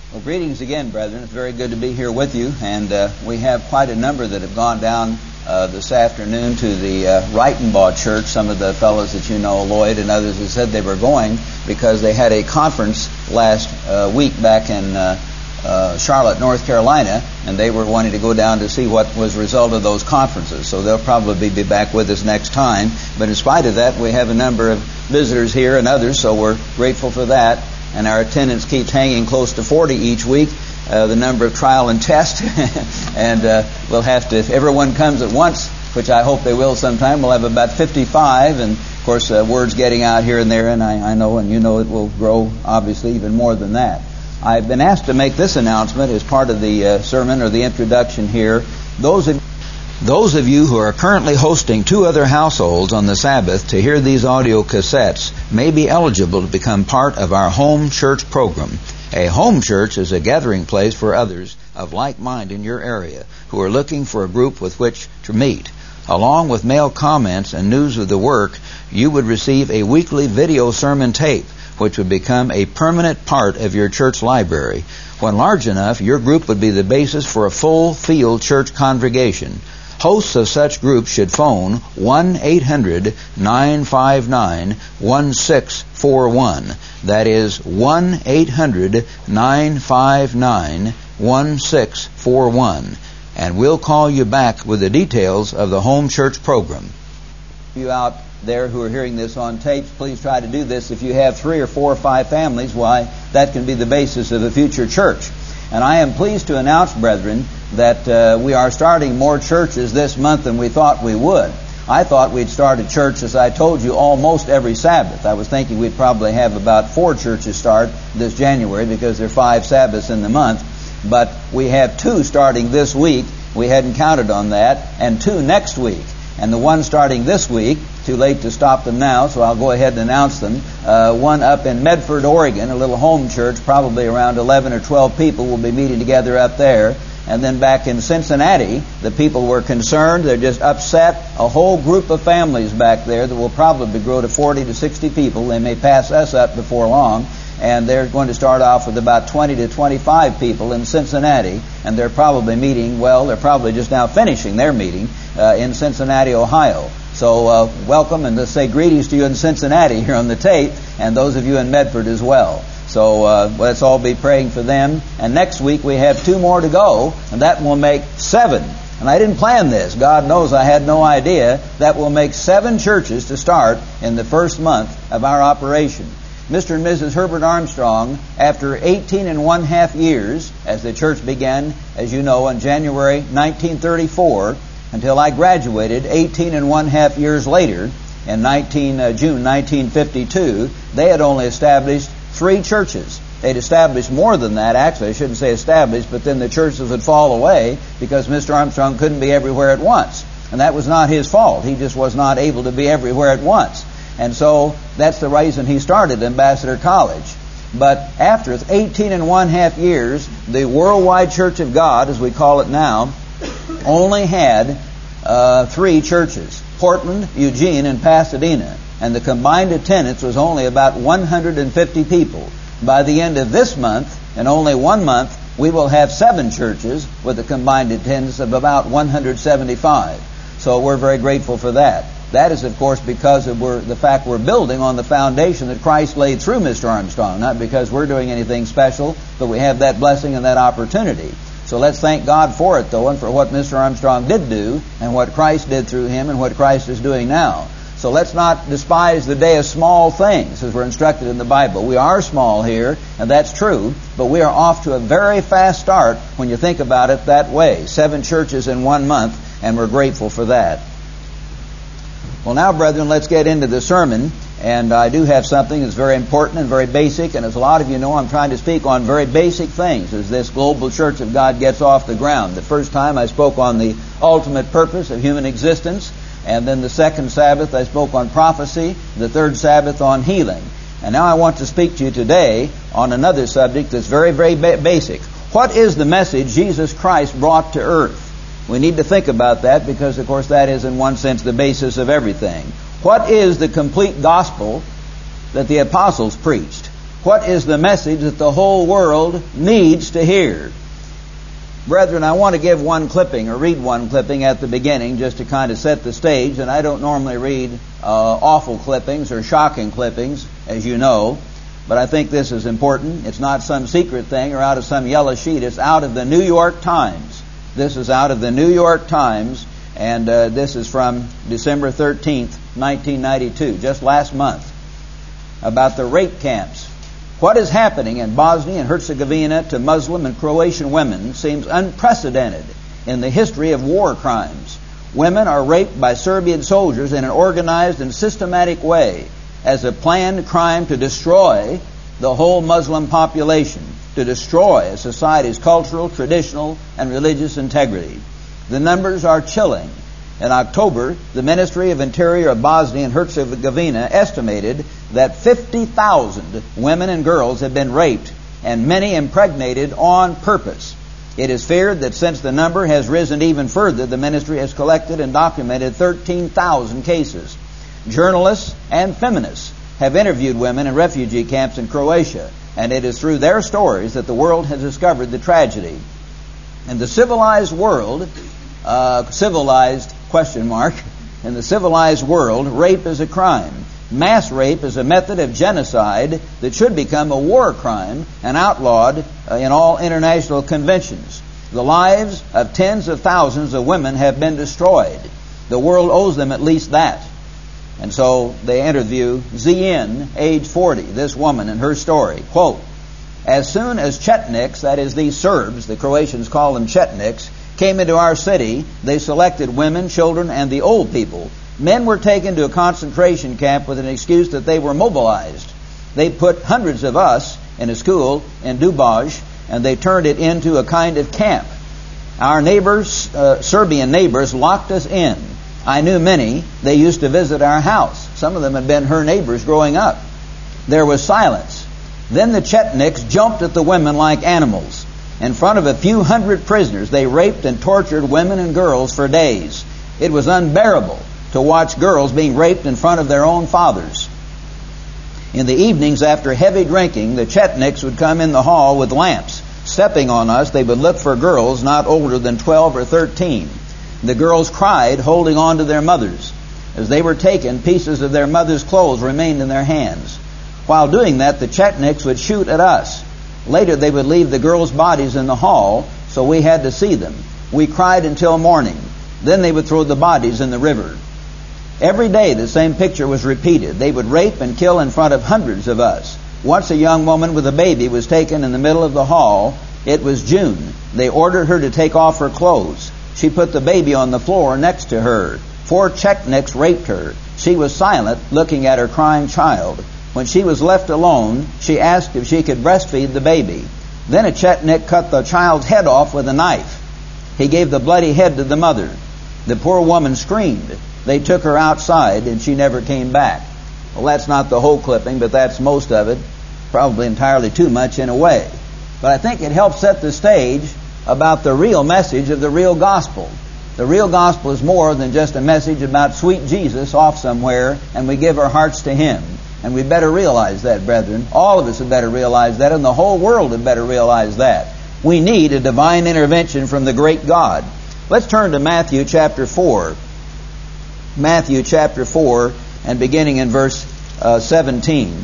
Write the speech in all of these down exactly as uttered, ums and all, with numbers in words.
Well, greetings again, brethren. It's very good to be here with you. And uh, we have quite a number that have gone down uh, this afternoon to the uh, Reitenbaugh Church. Some of the fellows that you know, Lloyd and others, have said they were going because they had a conference last uh, week back in uh, uh, Charlotte, North Carolina, and they were wanting to go down to see what was the result of those conferences. So they'll probably be back with us next time. But in spite of that, we have a number of visitors here and others, so we're grateful for that. And our attendance keeps hanging close to forty each week, uh, the number of trial and test. and uh, we'll have to, if everyone comes at once, which I hope they will sometime, we'll have about fifty-five. And, of course, uh, word's getting out here and there, and I, I know and you know it will grow, obviously, even more than that. I've been asked to make this announcement as part of the uh, sermon or the introduction here. Those of Those of you who are currently hosting two other households on the Sabbath to hear these audio cassettes may be eligible to become part of our home church program. A home church is a gathering place for others of like mind in your area who are looking for a group with which to meet. Along with mail comments and news of the work, you would receive a weekly video sermon tape, which would become a permanent part of your church library. When large enough, your group would be the basis for a full-field church congregation. Hosts of such groups should phone one eight hundred nine five nine one six four one. That is one eight hundred nine five nine one six four one. And we'll call you back with the details of the home church program. You out there who are hearing this on tapes, please try to do this. If you have three or four or five families, why, that can be the basis of a future church. And I am pleased to announce, brethren, that uh, we are starting more churches this month than we thought we would. I thought we'd start a church, as I told you, almost every Sabbath. I was thinking we'd probably have about four churches start this January because there are five Sabbaths in the month. But we have two starting this week. We hadn't counted on that. And two next week. And the one starting this week, too late to stop them now, so I'll go ahead and announce them. Uh, one up in Medford, Oregon, a little home church, probably around eleven or twelve people will be meeting together up there. And then back in Cincinnati, the people were concerned. They're just upset. A whole group of families back there that will probably grow to forty to sixty people. They may pass us up before long. And they're going to start off with about twenty to twenty-five people in Cincinnati. And they're probably meeting, well, they're probably just now finishing their meeting uh, in Cincinnati, Ohio. So uh, welcome, and let's say greetings to you in Cincinnati here on the tape, and those of you in Medford as well. So uh, let's all be praying for them. And next week we have two more to go, and that will make seven. And I didn't plan this. God knows I had no idea. That will make seven churches to start in the first month of our operation. Mister and Missus Herbert Armstrong, after eighteen and one half years, as the church began, as you know, in January nineteen thirty-four, until I graduated eighteen and one half years later, in nineteen, uh, June nineteen fifty-two, they had only established three churches. They'd established more than that, actually. I shouldn't say established, but then the churches would fall away because Mister Armstrong couldn't be everywhere at once. And that was not his fault. He just was not able to be everywhere at once. And so that's the reason he started Ambassador College. But after eighteen and one half years, the Worldwide Church of God, as we call it now, only had uh, three churches: Portland, Eugene, and Pasadena. And the combined attendance was only about one hundred fifty people. By the end of this month, in only one month, we will have seven churches with a combined attendance of about one hundred seventy-five. So we're very grateful for that. That is, of course, because of we're, the fact we're building on the foundation that Christ laid through Mister Armstrong, not because we're doing anything special, but we have that blessing and that opportunity. So let's thank God for it, though, and for what Mister Armstrong did do, and what Christ did through him, and what Christ is doing now. So let's not despise the day of small things, as we're instructed in the Bible. We are small here, and that's true, but we are off to a very fast start when you think about it that way. Seven churches in one month, and we're grateful for that. Well, now, brethren, let's get into the sermon. And I do have something that's very important and very basic. And as a lot of you know, I'm trying to speak on very basic things as this global church of God gets off the ground. The first time I spoke on the ultimate purpose of human existence. And then the second Sabbath I spoke on prophecy. The third Sabbath on healing. And now I want to speak to you today on another subject that's very, very ba- basic. What is the message Jesus Christ brought to earth? We need to think about that because, of course, that is in one sense the basis of everything. What is the complete gospel that the apostles preached? What is the message that the whole world needs to hear? Brethren, I want to give one clipping, or read one clipping at the beginning, just to kind of set the stage. And I don't normally read uh, awful clippings or shocking clippings, as you know. But I think this is important. It's not some secret thing or out of some yellow sheet. It's out of the New York Times. This is out of the New York Times, and uh, this is from December thirteenth, nineteen ninety-two, just last month, about the rape camps. What is happening in Bosnia and Herzegovina to Muslim and Croatian women seems unprecedented in the history of war crimes. Women are raped by Serbian soldiers in an organized and systematic way as a planned crime to destroy the whole Muslim population, to destroy a society's cultural, traditional, and religious integrity. The numbers are chilling. In October, the Ministry of Interior of Bosnia and Herzegovina estimated that fifty thousand women and girls have been raped, and many impregnated on purpose. It is feared that since the number has risen even further, the ministry has collected and documented thirteen thousand cases. Journalists and feminists have interviewed women in refugee camps in Croatia, and it is through their stories that the world has discovered the tragedy. In the civilized world, uh, civilized question mark, in the civilized world, rape is a crime. Mass rape is a method of genocide that should become a war crime and outlawed uh, in all international conventions. The lives of tens of thousands of women have been destroyed. The world owes them at least that. And so they interview Zin, age forty, this woman, and her story. Quote, as soon as Chetniks, that is these Serbs, the Croatians call them Chetniks, came into our city, they selected women, children, and the old people. Men were taken to a concentration camp with an excuse that they were mobilized. They put hundreds of us in a school in Dubaj, and they turned it into a kind of camp. Our neighbors, uh, Serbian neighbors, locked us in. I knew many. They used to visit our house. Some of them had been her neighbors growing up. There was silence. Then the Chetniks jumped at the women like animals. In front of a few hundred prisoners, they raped and tortured women and girls for days. It was unbearable to watch girls being raped in front of their own fathers. In the evenings, after heavy drinking, the Chetniks would come in the hall with lamps. Stepping on us, they would look for girls not older than twelve or thirteen. The girls cried, holding on to their mothers. As they were taken, pieces of their mothers' clothes remained in their hands. While doing that, the Chetniks would shoot at us. Later, they would leave the girls' bodies in the hall, so we had to see them. We cried until morning. Then they would throw the bodies in the river. Every day, the same picture was repeated. They would rape and kill in front of hundreds of us. Once a young woman with a baby was taken in the middle of the hall. It was June. They ordered her to take off her clothes. She put the baby on the floor next to her. Four Chetniks raped her. She was silent, looking at her crying child. When she was left alone, she asked if she could breastfeed the baby. Then a Chetnik cut the child's head off with a knife. He gave the bloody head to the mother. The poor woman screamed. They took her outside, and she never came back. Well, that's not the whole clipping, but that's most of it. Probably entirely too much in a way. But I think it helps set the stage about the real message of the real gospel. The real gospel is more than just a message about sweet Jesus off somewhere, and we give our hearts to Him. And we better realize that, brethren. All of us had better realize that, and the whole world had better realize that. We need a divine intervention from the great God. Let's turn to Matthew chapter four. Matthew chapter four, and beginning in verse uh, seventeen.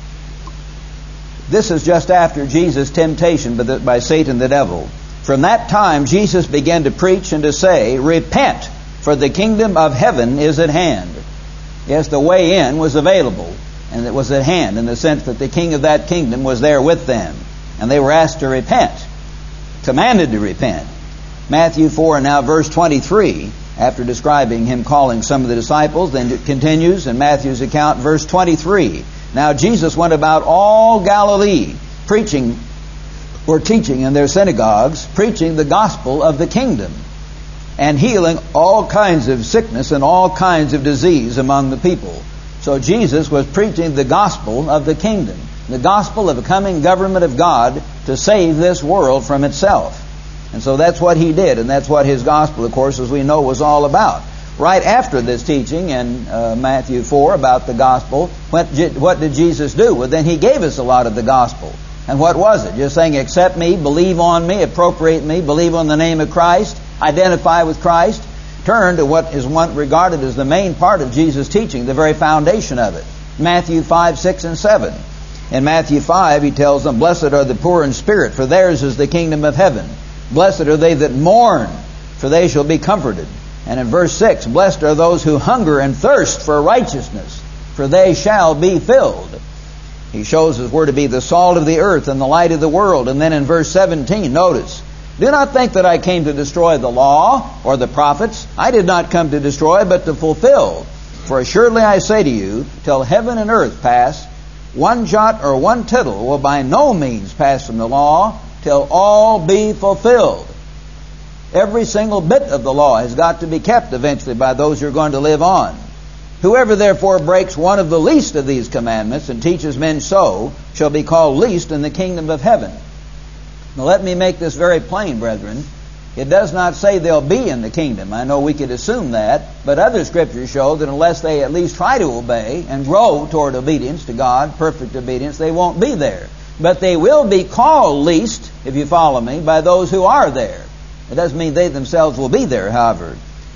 This is just after Jesus' temptation by, the, by Satan the devil. From that time Jesus began to preach and to say, repent, for the kingdom of heaven is at hand. Yes, the way in was available, and it was at hand in the sense that the king of that kingdom was there with them. And they were asked to repent, commanded to repent. Matthew four and now verse twenty-three, after describing Him calling some of the disciples, then it continues in Matthew's account, verse twenty-three. Now Jesus went about all Galilee, preaching or teaching in their synagogues, preaching the gospel of the kingdom, and healing all kinds of sickness and all kinds of disease among the people. So Jesus was preaching the gospel of the kingdom, the gospel of a coming government of God to save this world from itself. And so that's what He did, and that's what His gospel, of course, as we know, was all about. right after this teaching in uh, Matthew four about the gospel, what, what did Jesus do? Well, then He gave us a lot of the gospel. And what was it? Just saying, accept me, believe on me, appropriate me, believe on the name of Christ, identify with Christ. Turn to what is one regarded as the main part of Jesus' teaching, the very foundation of it. Matthew five, six, and seven. In Matthew five, He tells them, blessed are the poor in spirit, for theirs is the kingdom of heaven. Blessed are they that mourn, for they shall be comforted. And in verse six, blessed are those who hunger and thirst for righteousness, for they shall be filled. He shows us we're to be the salt of the earth and the light of the world. And then in verse seventeen, notice, do not think that I came to destroy the law or the prophets. I did not come to destroy, but to fulfill. For assuredly I say to you, till heaven and earth pass, one jot or one tittle will by no means pass from the law, till all be fulfilled. Every single bit of the law has got to be kept eventually by those who are going to live on. Whoever therefore breaks one of the least of these commandments and teaches men so shall be called least in the kingdom of heaven. Now let me make this very plain, brethren. It does not say they'll be in the kingdom. I know we could assume that, but other scriptures show that unless they at least try to obey and grow toward obedience to God, perfect obedience, they won't be there. But they will be called least, if you follow me, by those who are there. It doesn't mean they themselves will be there, however.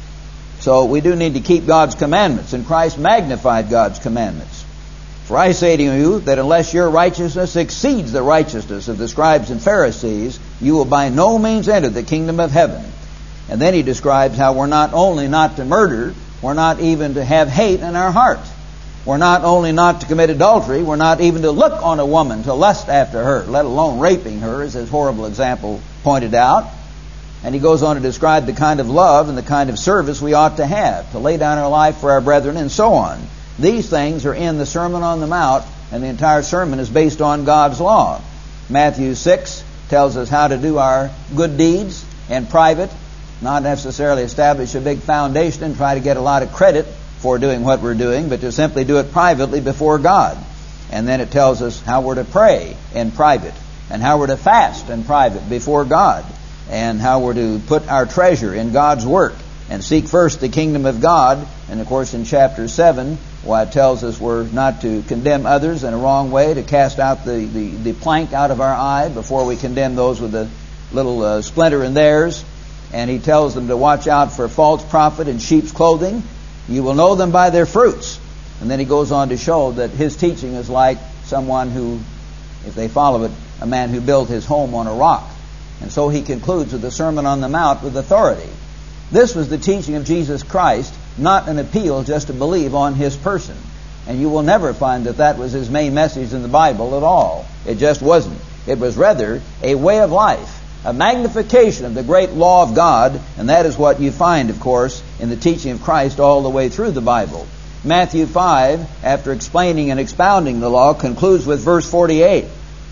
So we do need to keep God's commandments, and Christ magnified God's commandments. For I say to you that unless your righteousness exceeds the righteousness of the scribes and Pharisees, you will by no means enter the kingdom of heaven. And then he describes how we're not only not to murder, we're not even to have hate in our heart. We're not only not to commit adultery, we're not even to look on a woman to lust after her, let alone raping her, as his horrible example pointed out. And he goes on to describe the kind of love and the kind of service we ought to have, to lay down our life for our brethren and so on. These things are in the Sermon on the Mount, and the entire sermon is based on God's law. Matthew six tells us how to do our good deeds in private, not necessarily establish a big foundation and try to get a lot of credit for doing what we're doing, but to simply do it privately before God. And then it tells us how we're to pray in private, and how we're to fast in private before God, and how we're to put our treasure in God's work and seek first the kingdom of God. And of course in chapter seven, why it tells us we're not to condemn others in a wrong way, to cast out the, the, the plank out of our eye before we condemn those with a little uh, splinter in theirs. And he tells them to watch out for false prophet in sheep's clothing. You will know them by their fruits. And then he goes on to show that his teaching is like someone who, if they follow it, a man who built his home on a rock. And so he concludes with the Sermon on the Mount with authority. This was the teaching of Jesus Christ, not an appeal just to believe on His person. And you will never find that that was His main message in the Bible at all. It just wasn't. It was rather a way of life, a magnification of the great law of God, and that is what you find, of course, in the teaching of Christ all the way through the Bible. Matthew five, after explaining and expounding the law, concludes with verse forty-eight.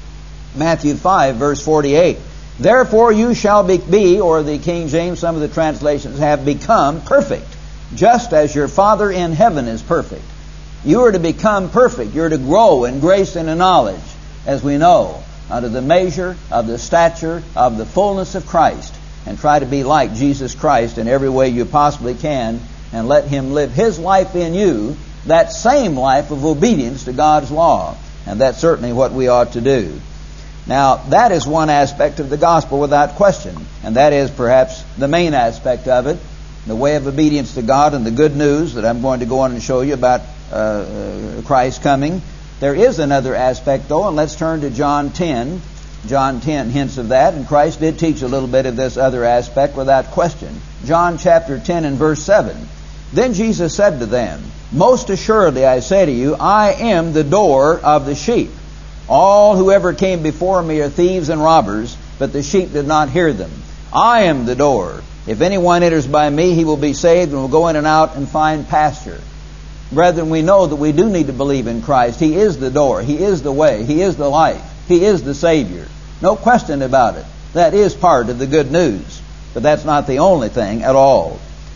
Matthew five, verse forty-eight. Therefore you shall be, be, or the King James, some of the translations have become perfect, just as your Father in heaven is perfect. You are to become perfect. You're to grow in grace and in knowledge, as we know, under the measure of the stature of the fullness of Christ, and try to be like Jesus Christ in every way you possibly can, and let Him live His life in you, that same life of obedience to God's law. And that's certainly what we ought to do. Now, that is one aspect of the gospel without question, and that is perhaps the main aspect of it, the way of obedience to God and the good news that I'm going to go on and show you about uh, uh, Christ coming. There is another aspect, though, and let's turn to John ten. John ten hints of that, and Christ did teach a little bit of this other aspect without question. John chapter ten and verse seven. Then Jesus said to them, Most assuredly I say to you, I am the door of the sheep. All who ever came before me are thieves and robbers, but the sheep did not hear them. I am the door. If anyone enters by me, he will be saved and will go in and out and find pasture. Brethren, we know that we do need to believe in Christ. He is the door. He is the way. He is the life. He is the Savior. No question about it. That is part of the good news. But that's not the only thing at all.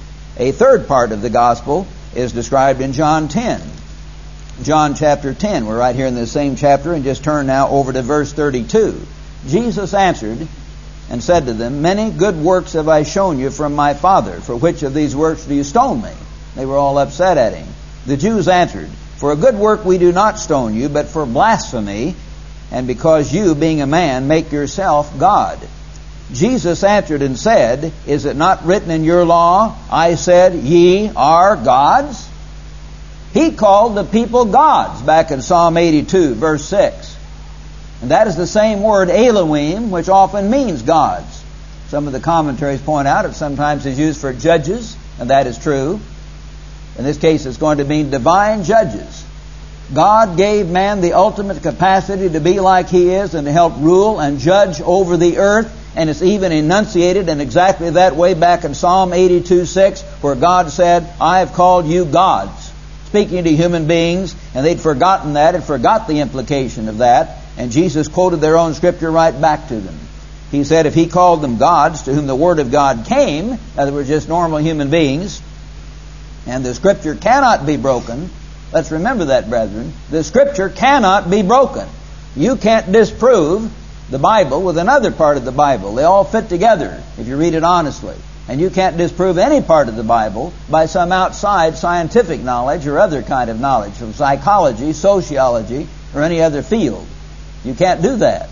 A third part of the gospel is described in John ten. John chapter ten. We're right here in the same chapter, and just turn now over to verse thirty-two. Jesus answered and said to them, Many good works have I shown you from my Father. For which of these works do you stone me? They were all upset at him. The Jews answered, "For a good work we do not stone you, but for blasphemy, and because you, being a man, make yourself God." Jesus answered and said, "Is it not written in your law, I said, ye are gods?" He called the people gods back in Psalm eighty-two, verse six. And that is the same word, Elohim, which often means gods. Some of the commentaries point out it sometimes is used for judges, and that is true. In this case, it's going to mean divine judges. God gave man the ultimate capacity to be like He is and to help rule and judge over the earth. And it's even enunciated in exactly that way back in Psalm eighty-two, six, where God said, "I have called you gods," speaking to human beings, and they'd forgotten that and forgot the implication of that. And Jesus quoted their own scripture right back to them. He said if He called them gods to whom the Word of God came, in other words, just normal human beings, and the Scripture cannot be broken. Let's remember that, brethren. The Scripture cannot be broken. You can't disprove the Bible with another part of the Bible. They all fit together if you read it honestly. And you can't disprove any part of the Bible by some outside scientific knowledge or other kind of knowledge from psychology, sociology, or any other field. You can't do that.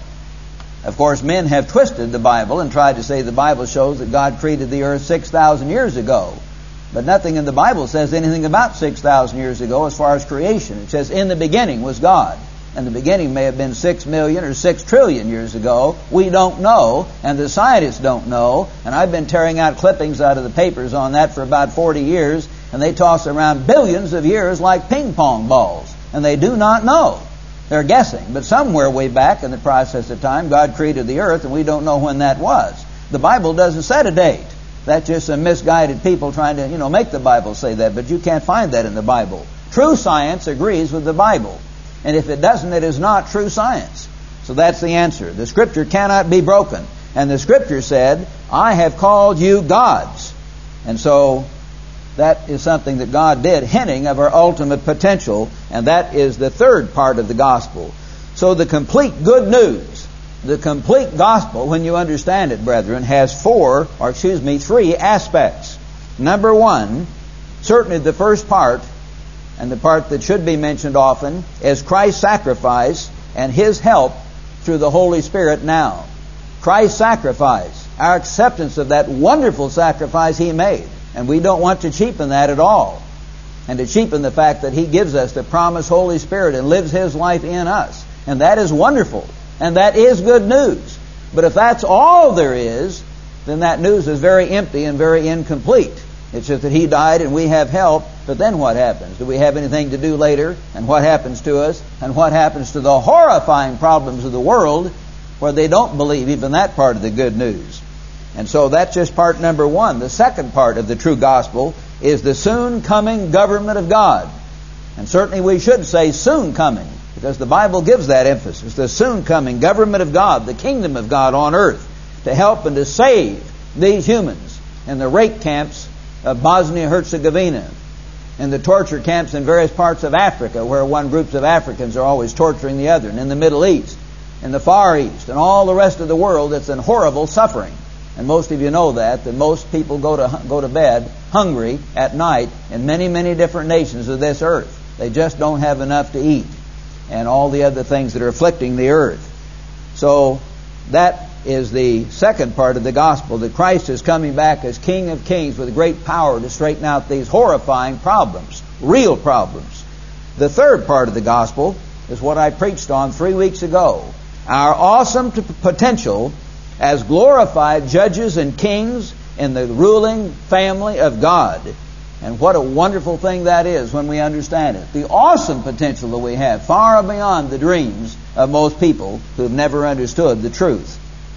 Of course, men have twisted the Bible and tried to say the Bible shows that God created the earth six thousand years ago. But nothing in the Bible says anything about six thousand years ago as far as creation. It says, "In the beginning was God." And the beginning may have been six million or six trillion years ago. We don't know, and the scientists don't know. And I've been tearing out clippings out of the papers on that for about forty years, and they toss around billions of years like ping pong balls. And they do not know. They're guessing. But somewhere way back in the process of time, God created the earth, and we don't know when that was. The Bible doesn't set a date. That's just some misguided people trying to, you know, make the Bible say that. But you can't find that in the Bible. True science agrees with the Bible. And if it doesn't, it is not true science. So that's the answer. The Scripture cannot be broken. And the Scripture said, "I have called you gods." And so that is something that God did, hinting of our ultimate potential. And that is the third part of the gospel. So the complete good news, the complete gospel, when you understand it, brethren, has four, or excuse me, three aspects. Number one, certainly the first part, and the part that should be mentioned often, is Christ's sacrifice and His help through the Holy Spirit now. Christ's sacrifice, our acceptance of that wonderful sacrifice He made. And we don't want to cheapen that at all. And to cheapen the fact that He gives us the promised Holy Spirit and lives His life in us. And that is wonderful. And that is good news. But if that's all there is, then that news is very empty and very incomplete. It's just that He died and we have help, but then what happens? Do we have anything to do later? And what happens to us? And what happens to the horrifying problems of the world where they don't believe even that part of the good news? And so that's just part number one. The second part of the true gospel is the soon coming government of God. And certainly we should say soon coming, because the Bible gives that emphasis. The soon coming government of God, the kingdom of God on earth, to help and to save these humans in the rape camps of Bosnia-Herzegovina, and the torture camps in various parts of Africa, where one groups of Africans are always torturing the other, and in the Middle East, in the Far East, and all the rest of the world that's in horrible suffering. And most of you know that, that most people go to go to bed hungry at night in many, many different nations of this earth. They just don't have enough to eat, and all the other things that are afflicting the earth. So that is the second part of the gospel, that Christ is coming back as King of Kings with great power to straighten out these horrifying problems, real problems. The third part of the gospel is what I preached on three weeks ago. Our awesome t- potential as glorified judges and kings in the ruling family of God. And what a wonderful thing that is when we understand it. The awesome potential that we have, far beyond the dreams of most people who have never understood the truth.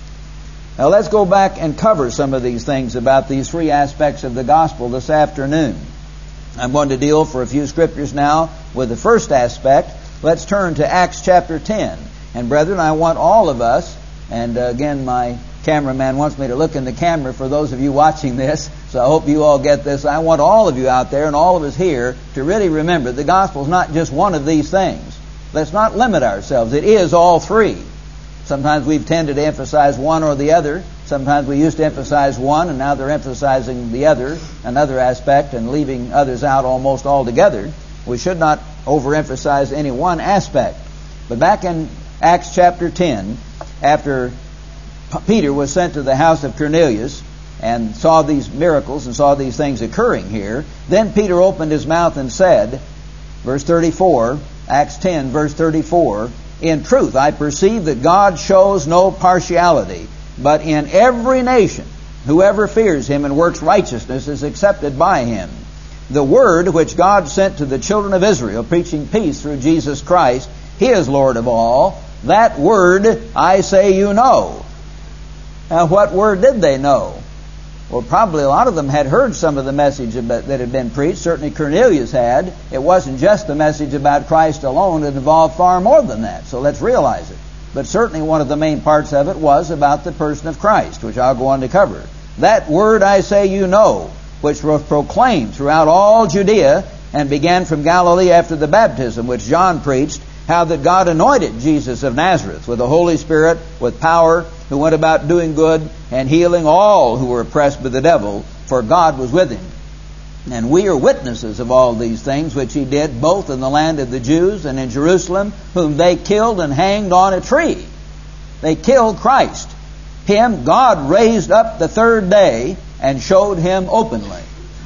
Now let's go back and cover some of these things about these three aspects of the gospel this afternoon. I'm going to deal for a few scriptures now with the first aspect. Let's turn to Acts chapter ten. And brethren, I want all of us, and uh, again my cameraman wants me to look in the camera for those of you watching this, so I hope you all get this. I want all of you out there and all of us here to really remember the gospel is not just one of these things. Let's not limit ourselves. It is all three. Sometimes we've tended to emphasize one or the other. Sometimes we used to emphasize one, and now they're emphasizing the other, another aspect, and leaving others out almost altogether. We should not overemphasize any one aspect. But back in Acts chapter ten, after Peter was sent to the house of Cornelius and saw these miracles and saw these things occurring here, then Peter opened his mouth and said, verse thirty-four, Acts ten, verse thirty-four, "In truth, I perceive that God shows no partiality, but in every nation, whoever fears him and works righteousness is accepted by him. The word which God sent to the children of Israel, preaching peace through Jesus Christ, he is Lord of all. That word I say you know." Now, what word did they know? Well, probably a lot of them had heard some of the message that had been preached. Certainly Cornelius had. It wasn't just the message about Christ alone. It involved far more than that. So let's realize it. But certainly one of the main parts of it was about the person of Christ, which I'll go on to cover. "That word I say you know, which was proclaimed throughout all Judea, and began from Galilee after the baptism which John preached, how that God anointed Jesus of Nazareth with the Holy Spirit, with power, who went about doing good and healing all who were oppressed by the devil, for God was with him. And we are witnesses of all these things which he did, both in the land of the Jews and in Jerusalem, whom they killed and hanged on a tree." They killed Christ. Him God raised up the third day and showed him openly.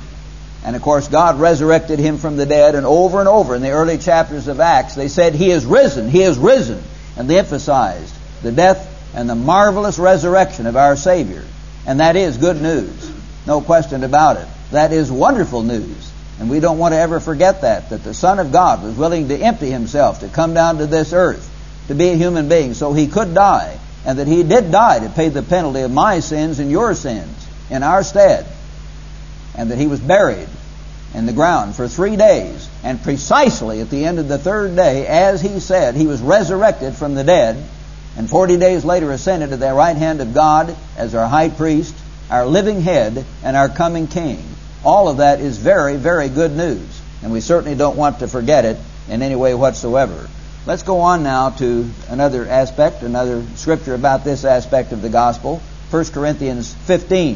And of course God resurrected him from the dead, and over and over in the early chapters of Acts they said, "He is risen, He is risen." And they emphasized the death and the marvelous resurrection of our Savior. And that is good news. No question about it. That is wonderful news. And we don't want to ever forget that, that the Son of God was willing to empty himself, to come down to this earth, to be a human being, so he could die. And that he did die to pay the penalty of my sins and your sins in our stead. And that he was buried in the ground for three days. And precisely at the end of the third day, as he said, he was resurrected from the dead, and forty days later ascended to the right hand of God as our high priest, our living head, and our coming king. All of that is very, very good news. And we certainly don't want to forget it in any way whatsoever. Let's go on now to another aspect, another scripture about this aspect of the gospel. First Corinthians fifteen.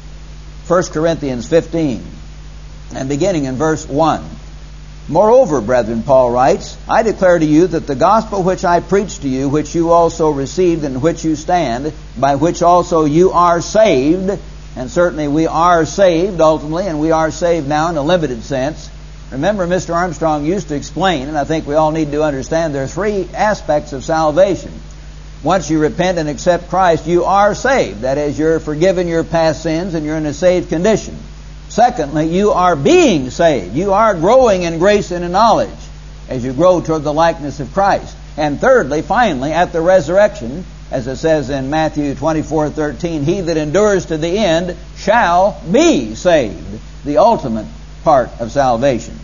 First Corinthians fifteen. And beginning in verse one. "Moreover, brethren," Paul writes, "I declare to you that the gospel which I preached to you, which you also received, and in which you stand, by which also you are saved," and certainly we are saved ultimately, and we are saved now in a limited sense. Remember, Mister Armstrong used to explain, and I think we all need to understand, there are three aspects of salvation. Once you repent and accept Christ, you are saved. That is, you're forgiven your past sins and you're in a saved condition. Secondly, you are being saved. You are growing in grace and in knowledge as you grow toward the likeness of Christ. And thirdly, finally, at the resurrection, as it says in Matthew twenty-four thirteen, "He that endures to the end shall be saved." The ultimate part of salvation.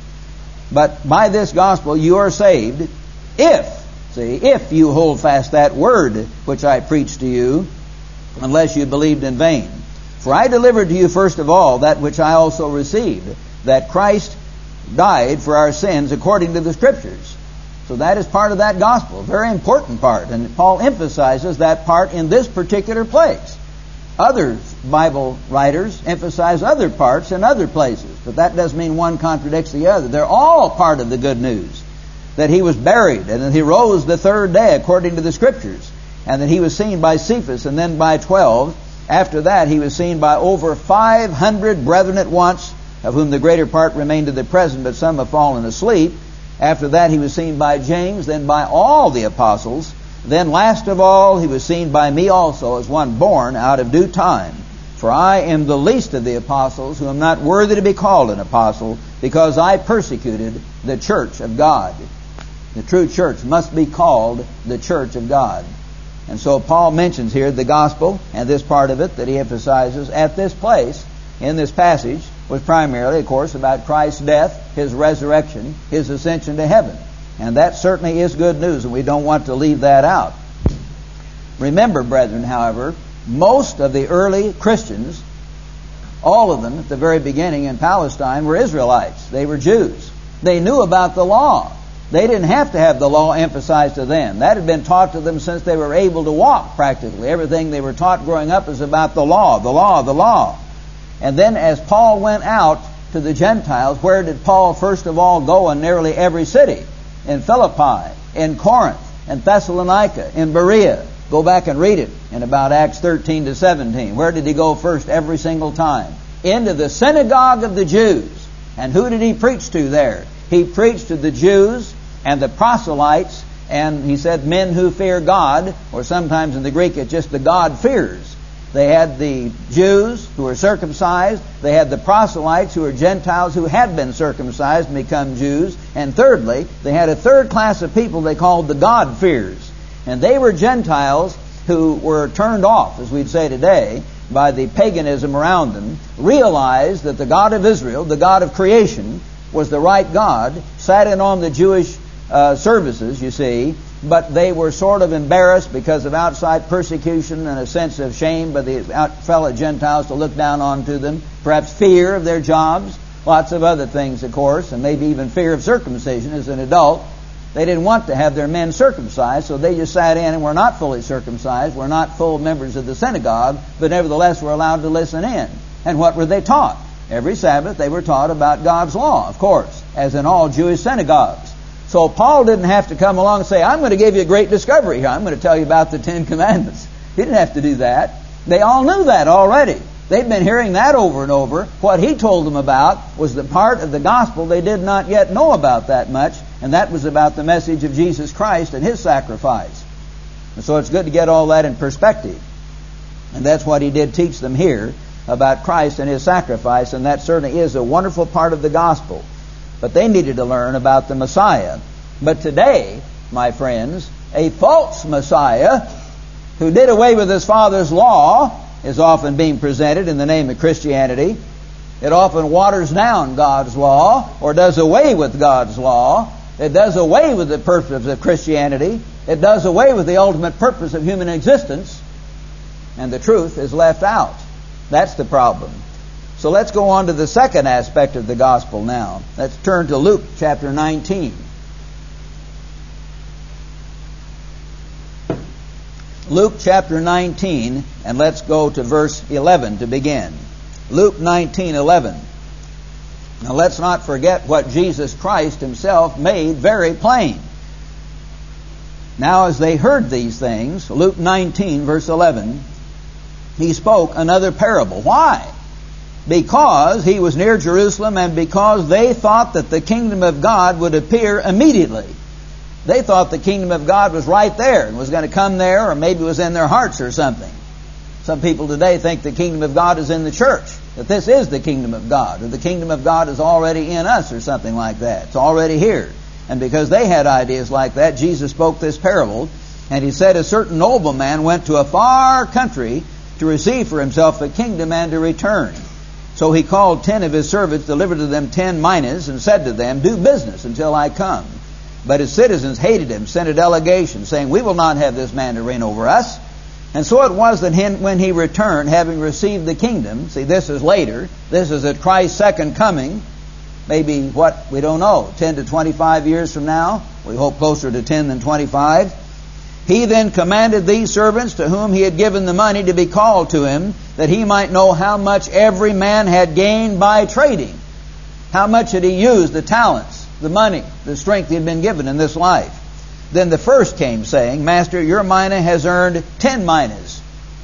But by this gospel you are saved if, see, if you hold fast that word which I preached to you, unless you believed in vain. "For I delivered to you first of all that which I also received, that Christ died for our sins according to the Scriptures." So that is part of that gospel, a very important part. And Paul emphasizes that part in this particular place. Other Bible writers emphasize other parts in other places, but that doesn't mean one contradicts the other. They're all part of the good news. That he was buried, and that he rose the third day according to the Scriptures, and that he was seen by Cephas and then by twelve. After that, he was seen by over five hundred brethren at once, of whom the greater part remain to the present, but some have fallen asleep. After that, he was seen by James, then by all the apostles. Then last of all, he was seen by me also, as one born out of due time. For I am the least of the apostles, who am not worthy to be called an apostle, because I persecuted the church of God. The true church must be called the church of God. And so Paul mentions here the gospel, and this part of it that he emphasizes at this place, in this passage, was primarily, of course, about Christ's death, His resurrection, His ascension to heaven. And that certainly is good news, and we don't want to leave that out. Remember, brethren, however, most of the early Christians, all of them at the very beginning in Palestine, were Israelites. They were Jews. They knew about the law. They didn't have to have the law emphasized to them. That had been taught to them since they were able to walk, practically. Everything they were taught growing up is about the law, the law, the law. And then as Paul went out to the Gentiles, where did Paul first of all go in nearly every city? In Philippi, in Corinth, in Thessalonica, in Berea. Go back and read it in about Acts thirteen to seventeen. Where did he go first every single time? Into the synagogue of the Jews. And who did he preach to there? He preached to the Jews and the proselytes, and he said men who fear God, or sometimes in the Greek it's just the God-fearers. They had the Jews who were circumcised, they had the proselytes who were Gentiles who had been circumcised and become Jews, and thirdly, they had a third class of people they called the God-fearers. And they were Gentiles who were turned off, as we'd say today, by the paganism around them, realized that the God of Israel, the God of creation, was the right God, sat in on the Jewish uh, services, you see, but they were sort of embarrassed because of outside persecution and a sense of shame by the out fellow Gentiles to look down onto them, perhaps fear of their jobs, lots of other things, of course, and maybe even fear of circumcision as an adult. They didn't want to have their men circumcised, so they just sat in and were not fully circumcised, were not full members of the synagogue, but nevertheless were allowed to listen in. And what were they taught? Every Sabbath they were taught about God's law, of course, as in all Jewish synagogues. So Paul didn't have to come along and say, I'm going to give you a great discovery here. I'm going to tell you about the Ten Commandments. He didn't have to do that. They all knew that already. They'd been hearing that over and over. What he told them about was the part of the gospel they did not yet know about that much, and that was about the message of Jesus Christ and His sacrifice. And so it's good to get all that in perspective. And that's what he did teach them here about Christ and His sacrifice, and that certainly is a wonderful part of the gospel. But they needed to learn about the Messiah. But today, my friends, a false Messiah who did away with his Father's law is often being presented in the name of Christianity. It often waters down God's law or does away with God's law. It does away with the purpose of Christianity. It does away with the ultimate purpose of human existence. And the truth is left out. That's the problem. So let's go on to the second aspect of the gospel now. Let's turn to Luke chapter nineteen. Luke chapter nineteen, and let's go to verse eleven to begin. Luke nineteen eleven. Now let's not forget what Jesus Christ Himself made very plain. Now as they heard these things, Luke nineteen verse eleven, He spoke another parable. Why? Because He was near Jerusalem, and because they thought that the kingdom of God would appear immediately. They thought the kingdom of God was right there and was going to come there, or maybe it was in their hearts or something. Some people today think the kingdom of God is in the church, that this is the kingdom of God, or the kingdom of God is already in us or something like that. It's already here. And because they had ideas like that, Jesus spoke this parable, and He said, a certain nobleman went to a far country to receive for himself a kingdom and to return. So he called ten of his servants, delivered to them ten minas, and said to them, do business until I come. But his citizens hated him, sent a delegation, saying, we will not have this man to reign over us. And so it was that when he returned, having received the kingdom, see, this is later, this is at Christ's second coming, maybe what, we don't know, ten to twenty-five years from now, we hope closer to ten than twenty-five. He then commanded these servants to whom he had given the money to be called to him, that he might know how much every man had gained by trading. How much had he used, the talents, the money, the strength he had been given in this life. Then the first came, saying, Master, your mina has earned ten minas.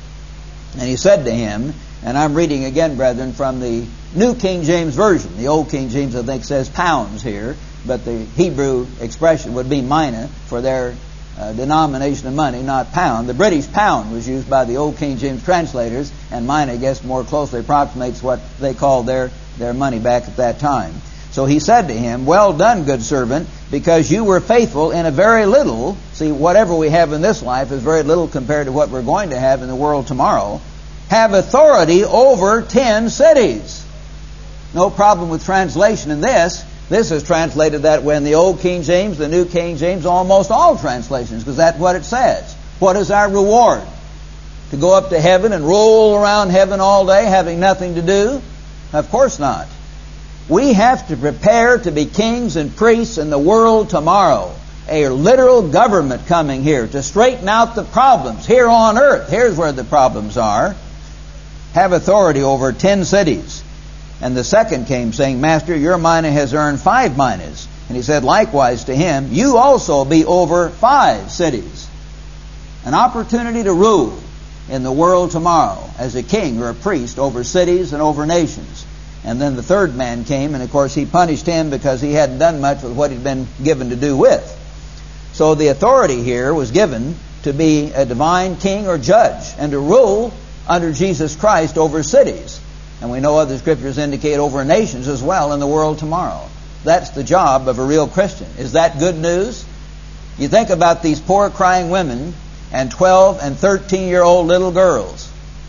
And he said to him, and I'm reading again, brethren, from the New King James Version. The Old King James, I think, says pounds here, but the Hebrew expression would be mina for their uh, denomination of money, not pound. The British pound was used by the Old King James translators, and mina, I guess, more closely approximates what they called their, their money back at that time. So he said to him, well done, good servant, because you were faithful in a very little. See, whatever we have in this life is very little compared to what we're going to have in the world tomorrow. Have authority over ten cities. No problem with translation in this. This is translated that way in the Old King James, the New King James, almost all translations, because that's what it says. What is our reward? To go up to heaven and roll around heaven all day having nothing to do? Of course not. We have to prepare to be kings and priests in the world tomorrow. A literal government coming here to straighten out the problems here on earth. Here's where the problems are. Have authority over ten cities. And the second came saying, Master, your mina has earned five minas. And he said likewise to him, you also be over five cities. An opportunity to rule in the world tomorrow as a king or a priest over cities and over nations. And then the third man came, and of course he punished him because he hadn't done much with what he'd been given to do with. So the authority here was given to be a divine king or judge and to rule under Jesus Christ over cities. And we know other scriptures indicate over nations as well in the world tomorrow. That's the job of a real Christian. Is that good news? You think about these poor crying women and twelve and thirteen year old little girls.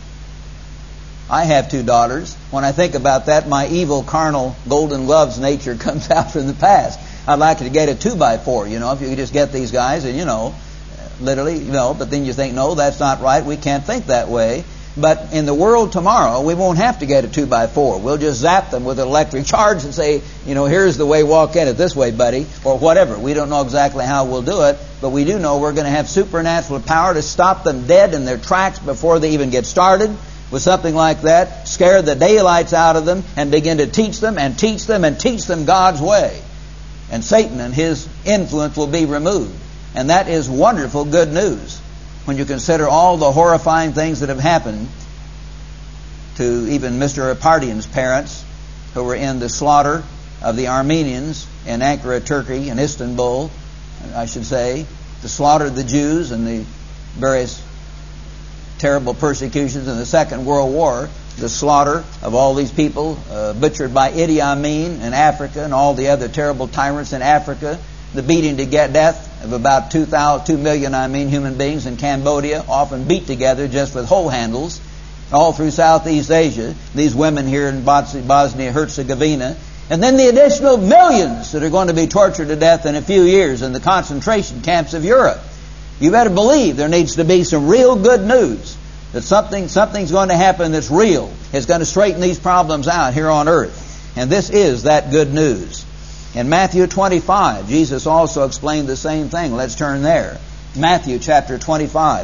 I have two daughters. When I think about that, my evil, carnal, golden gloves nature comes out from the past. I'd like to get a two by four, you know, if you could just get these guys and, you know, literally, you know, but then you think, no, that's not right. We can't think that way. But in the world tomorrow, we won't have to get a two by four. We'll just zap them with an electric charge and say, you know, here's the way, walk in it this way, buddy, or whatever. We don't know exactly how we'll do it, but we do know we're going to have supernatural power to stop them dead in their tracks before they even get started with something like that, scare the daylights out of them, and begin to teach them and teach them and teach them God's way. And Satan and his influence will be removed. And that is wonderful good news when you consider all the horrifying things that have happened to even Mister Apardian's parents who were in the slaughter of the Armenians in Ankara, Turkey, in Istanbul, I should say, the slaughter of the Jews and the various terrible persecutions in the Second World War, the slaughter of all these people uh, butchered by Idi Amin in Africa and all the other terrible tyrants in Africa, the beating to get death of about two, thousand, two million I mean, human beings in Cambodia, often beat together just with hoe handles, all through Southeast Asia, these women here in Bosnia-Herzegovina, and then the additional millions that are going to be tortured to death in a few years in the concentration camps of Europe. You better believe there needs to be some real good news, that something something's going to happen that's real. It's going to straighten these problems out here on earth. And this is that good news. In Matthew twenty-five, Jesus also explained the same thing. Let's turn there. Matthew chapter twenty-five.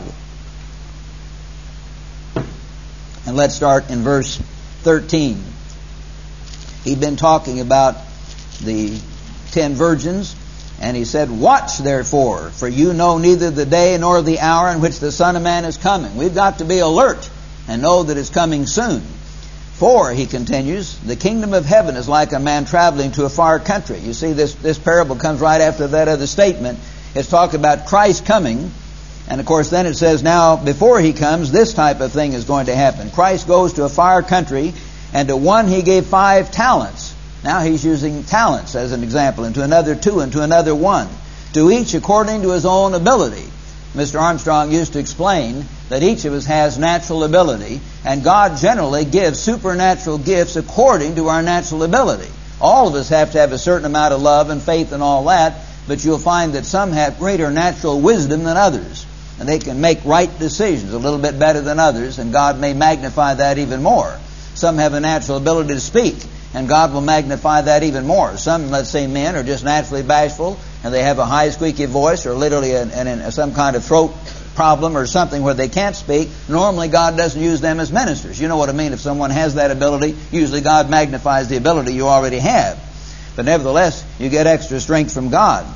And let's start in verse thirteen. He'd been talking about the ten virgins, and he said, watch therefore, for you know neither the day nor the hour in which the Son of Man is coming. We've got to be alert and know that it's coming soon. For, he continues, the kingdom of heaven is like a man traveling to a far country. You see, this, this parable comes right after that other statement. It's talking about Christ coming. And of course, then it says, now, before he comes, this type of thing is going to happen. Christ goes to a far country, and to one he gave five talents. Now he's using talents as an example, and to another two, and to another one. To each according to his own ability. Mister Armstrong used to explain that each of us has natural ability, and God generally gives supernatural gifts according to our natural ability. All of us have to have a certain amount of love and faith and all that, but you'll find that some have greater natural wisdom than others. And they can make right decisions a little bit better than others, and God may magnify that even more. Some have a natural ability to speak, and God will magnify that even more. Some, let's say men, are just naturally bashful, and they have a high squeaky voice, or literally an, an, an, some kind of throat problem or something where they can't speak. Normally God doesn't use them as ministers. You know what I mean? If someone has that ability, usually God magnifies the ability you already have. But nevertheless, you get extra strength from God.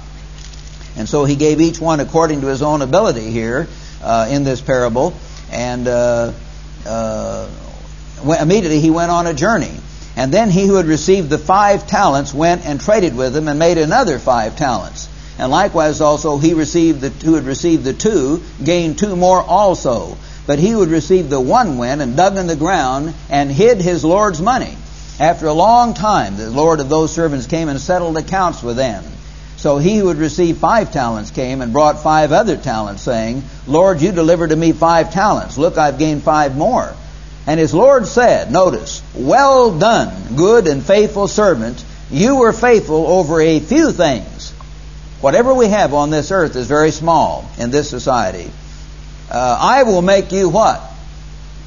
And so he gave each one according to his own ability here uh, in this parable. And uh, uh, immediately he went on a journey. And then he who had received the five talents went and traded with them and made another five talents. And likewise also he received the, who had received the two gained two more also. But he who had received the one went and dug in the ground and hid his Lord's money. After a long time the Lord of those servants came and settled accounts with them. So he who had received five talents came and brought five other talents, saying, Lord, you delivered to me five talents. Look, I've gained five more. And his Lord said, notice, well done, good and faithful servant. You were faithful over a few things. Whatever we have on this earth is very small in this society. Uh, I will make you what?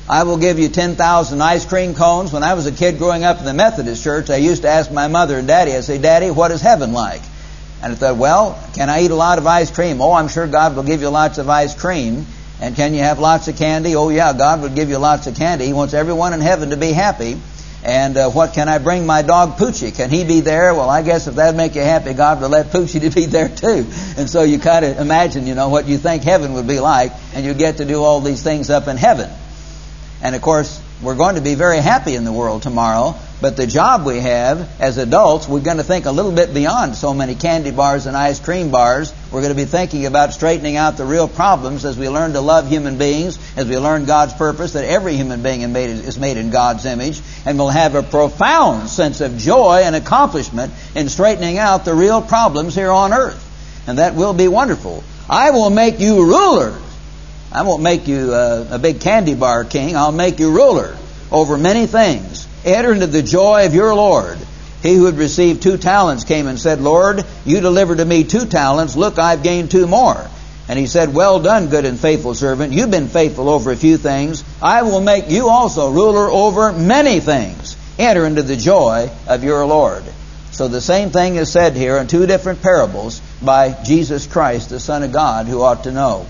I will give you ten thousand ice cream cones. When I was a kid growing up in the Methodist church, I used to ask my mother and Daddy, I'd say, Daddy, what is heaven like? And I thought, well, can I eat a lot of ice cream? Oh, I'm sure God will give you lots of ice cream. And can you have lots of candy? Oh, yeah, God will give you lots of candy. He wants everyone in heaven to be happy. And uh, what can I bring my dog Poochie? Can he be there? Well, I guess if that'd make you happy, God will let Poochie to be there too. And so you kind of imagine, you know, what you think heaven would be like, and you get to do all these things up in heaven. And of course, we're going to be very happy in the world tomorrow, but the job we have as adults, we're going to think a little bit beyond so many candy bars and ice cream bars. We're going to be thinking about straightening out the real problems as we learn to love human beings, as we learn God's purpose, that every human being is made in God's image, and we'll have a profound sense of joy and accomplishment in straightening out the real problems here on earth. And that will be wonderful. I will make you rulers. I won't make you uh, a big candy bar king. I'll make you ruler over many things. Enter into the joy of your Lord. He who had received two talents came and said, Lord, you delivered to me two talents. Look, I've gained two more. And he said, well done, good and faithful servant. You've been faithful over a few things. I will make you also ruler over many things. Enter into the joy of your Lord. So the same thing is said here in two different parables by Jesus Christ, the Son of God, who ought to know.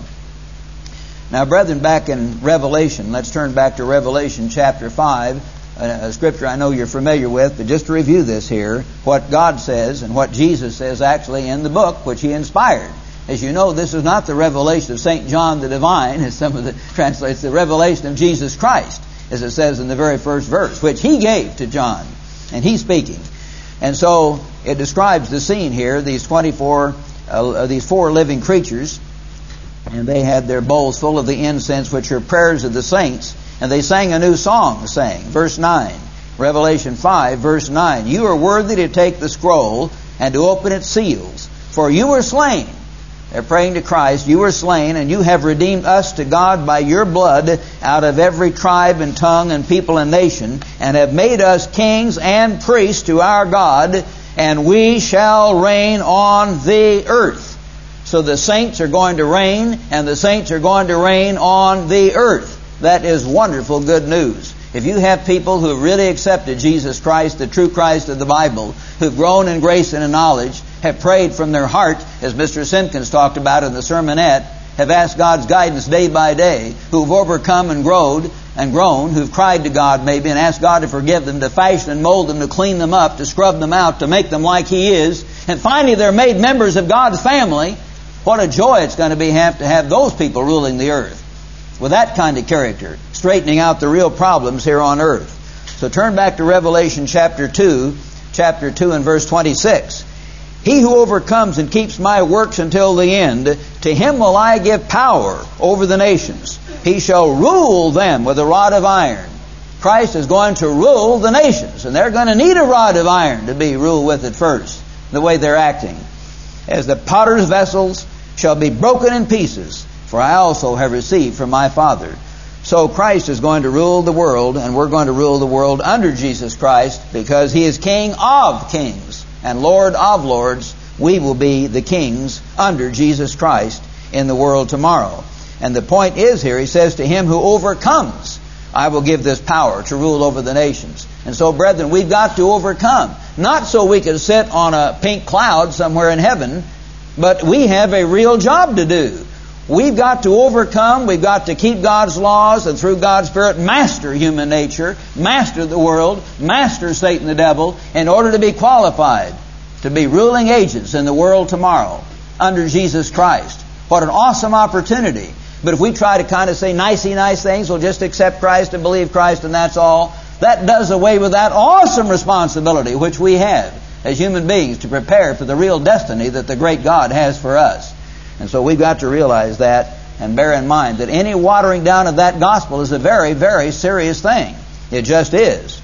Now, brethren, back in Revelation, let's turn back to Revelation chapter five, a scripture I know you're familiar with, but just to review this here, what God says and what Jesus says actually in the book which He inspired. As you know, this is not the revelation of Saint John the Divine, as some of the translates, the revelation of Jesus Christ, as it says in the very first verse, which He gave to John, and He's speaking. And so it describes the scene here, these twenty-four, uh, these four living creatures, and they had their bowls full of the incense, which are prayers of the saints. And they sang a new song, saying, verse nine, Revelation five, verse nine, you are worthy to take the scroll and to open its seals, for you were slain. They're praying to Christ. You were slain, and you have redeemed us to God by your blood out of every tribe and tongue and people and nation, and have made us kings and priests to our God, and we shall reign on the earth. So the saints are going to reign, and the saints are going to reign on the earth. That is wonderful good news. If you have people who have really accepted Jesus Christ, the true Christ of the Bible, who've grown in grace and in knowledge, have prayed from their heart, as Mister Simpkins talked about in the sermonette, have asked God's guidance day by day, who've overcome and grown, and grown, who've cried to God maybe and asked God to forgive them, to fashion and mold them, to clean them up, to scrub them out, to make them like He is, and finally they're made members of God's family. What a joy it's going to be have to have those people ruling the earth with that kind of character, straightening out the real problems here on earth. So turn back to Revelation chapter two, chapter two and verse twenty-six. He who overcomes and keeps my works until the end, to him will I give power over the nations. He shall rule them with a rod of iron. Christ is going to rule the nations, and they're going to need a rod of iron to be ruled with at first, the way they're acting. As the potter's vessels shall be broken in pieces, for I also have received from my Father. So Christ is going to rule the world, and we're going to rule the world under Jesus Christ, because He is King of kings and Lord of lords. We will be the kings under Jesus Christ in the world tomorrow. And the point is here, He says, to him who overcomes, I will give this power to rule over the nations. And so, brethren, we've got to overcome. Not so we can sit on a pink cloud somewhere in heaven, but we have a real job to do. We've got to overcome, we've got to keep God's laws, and through God's Spirit master human nature, master the world, master Satan the devil, in order to be qualified to be ruling agents in the world tomorrow under Jesus Christ. What an awesome opportunity. But if we try to kind of say nicey nice things, we'll just accept Christ and believe Christ and that's all, that does away with that awesome responsibility which we have as human beings to prepare for the real destiny that the great God has for us. And so we've got to realize that and bear in mind that any watering down of that gospel is a very, very serious thing. It just is.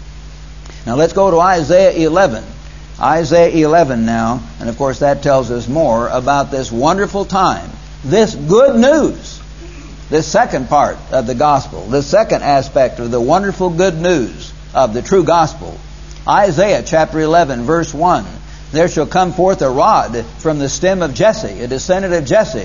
Now let's go to Isaiah eleven. Isaiah eleven now, and of course that tells us more about this wonderful time, this good news, this second part of the gospel, this second aspect of the wonderful good news of the true gospel. Isaiah chapter eleven, verse one. There shall come forth a rod from the stem of Jesse, a descendant of Jesse,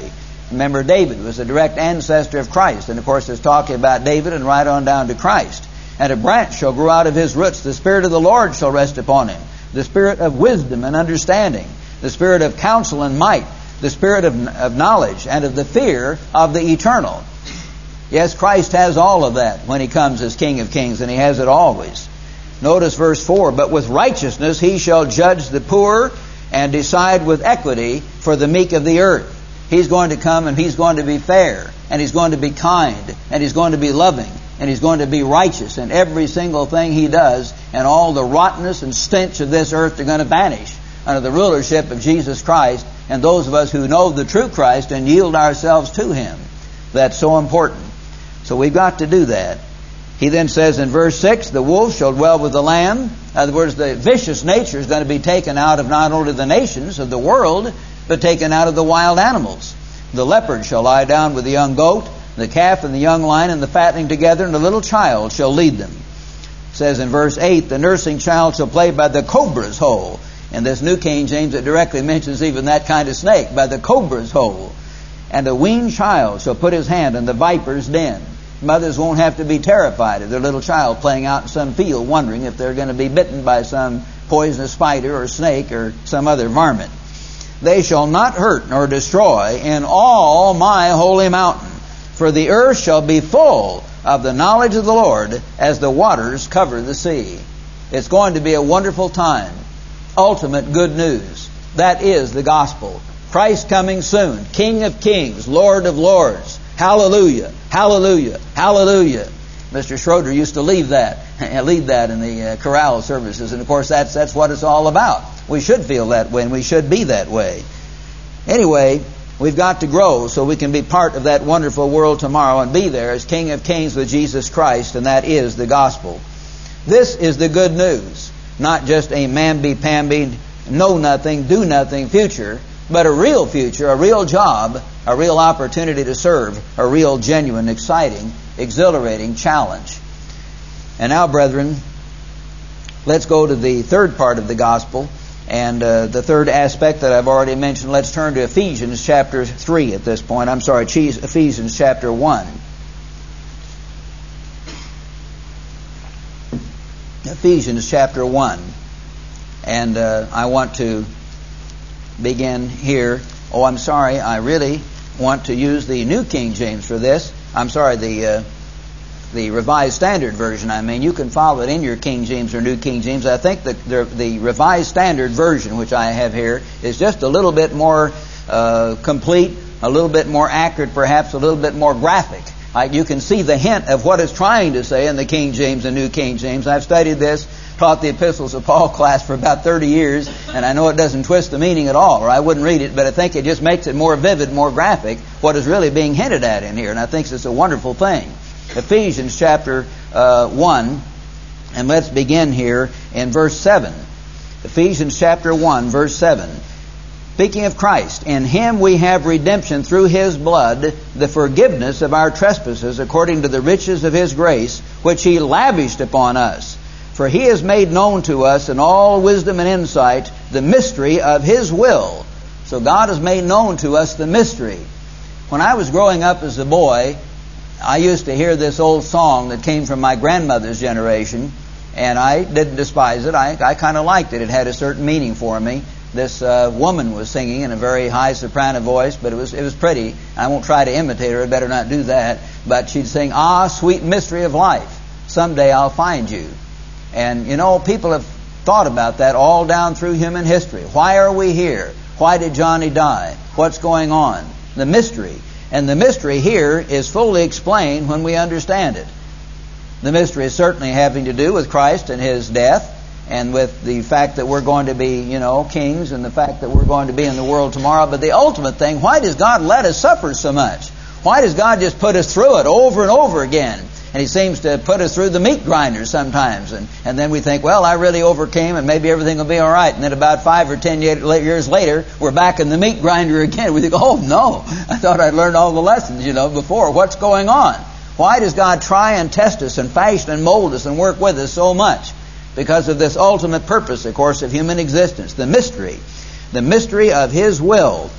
Remember, David was a direct ancestor of Christ. And of course, it's talking about David and right on down to Christ. And a branch shall grow out of his roots. The Spirit of the Lord shall rest upon him. The Spirit of wisdom and understanding. The Spirit of counsel and might. The Spirit of, of knowledge and of the fear of the eternal. Yes, Christ has all of that when He comes as King of Kings, and He has it always. Notice verse four, but with righteousness He shall judge the poor and decide with equity for the meek of the earth. He's going to come and He's going to be fair, and He's going to be kind, and He's going to be loving, and He's going to be righteous in every single thing He does, and all the rottenness and stench of this earth are going to vanish under the rulership of Jesus Christ, and those of us who know the true Christ and yield ourselves to Him. That's so important. So we've got to do that. He then says in verse six, the wolf shall dwell with the lamb. In other words, the vicious nature is going to be taken out of not only the nations of the world, but taken out of the wild animals. The leopard shall lie down with the young goat, the calf and the young lion and the fattening together, and the little child shall lead them. It says in verse eight, the nursing child shall play by the cobra's hole. In this New King James, it directly mentions even that kind of snake, by the cobra's hole. And a weaned child shall put his hand in the viper's den. Mothers won't have to be terrified of their little child playing out in some field, wondering if they're going to be bitten by some poisonous spider or snake or some other varmint. They shall not hurt nor destroy in all my holy mountain, for the earth shall be full of the knowledge of the Lord as the waters cover the sea. It's going to be a wonderful time. Ultimate good news. That is the gospel. Christ coming soon. King of kings, Lord of lords. Hallelujah, hallelujah, hallelujah. Mister Schroeder used to leave that, lead that in the uh, chorale services, and of course that's that's what it's all about. We should feel that way, and we should be that way. Anyway, we've got to grow so we can be part of that wonderful world tomorrow and be there as King of Kings with Jesus Christ, and that is the gospel. This is the good news, not just a mamby-pamby, know nothing, do nothing future, but a real future, a real job, a real opportunity to serve, a real, genuine, exciting, exhilarating challenge. And now, brethren, let's go to the third part of the gospel, and uh, the third aspect that I've already mentioned. Let's turn to Ephesians chapter three at this point. I'm sorry, Ephesians chapter one. Ephesians chapter one. And uh, I want to begin here. Oh, I'm sorry, I really want to use the New King James for this. I'm sorry, the uh, the Revised Standard Version. I mean, you can follow it in your King James or New King James. I think the the, the Revised Standard Version, which I have here, is just a little bit more uh, complete, a little bit more accurate, perhaps a little bit more graphic. Like you can see the hint of what it's trying to say in the King James and New King James. I've studied this, taught the Epistles of Paul class for about thirty years, and I know it doesn't twist the meaning at all, or I wouldn't read it, but I think it just makes it more vivid, more graphic, what is really being hinted at in here, and I think it's a wonderful thing. Ephesians chapter uh, one, and let's begin here in verse seven. Ephesians chapter one, verse seven. Speaking of Christ, in Him we have redemption through His blood, the forgiveness of our trespasses, according to the riches of His grace, which He lavished upon us. For He has made known to us in all wisdom and insight the mystery of His will. So God has made known to us the mystery. When I was growing up as a boy, I used to hear this old song that came from my grandmother's generation, and I didn't despise it. I, I kind of liked it. It had a certain meaning for me. This uh, woman was singing in a very high soprano voice, but it was it was pretty. I won't try to imitate her. I better not do that. But she'd sing, "Ah, sweet mystery of life, someday I'll find you." And, you know, people have thought about that all down through human history. Why are we here? Why did Johnny die? What's going on? The mystery. And the mystery here is fully explained when we understand it. The mystery is certainly having to do with Christ and His death, and with the fact that we're going to be, you know, kings, and the fact that we're going to be in the world tomorrow. But the ultimate thing, why does God let us suffer so much? Why does God just put us through it over and over again? And He seems to put us through the meat grinder sometimes. And, and then we think, well, I really overcame and maybe everything will be all right. And then about five or ten years later, we're back in the meat grinder again. We think, oh, no, I thought I'd learned all the lessons, you know, before. What's going on? Why does God try and test us and fashion and mold us and work with us so much? Because of this ultimate purpose, of course, of human existence, the mystery, the mystery of His will.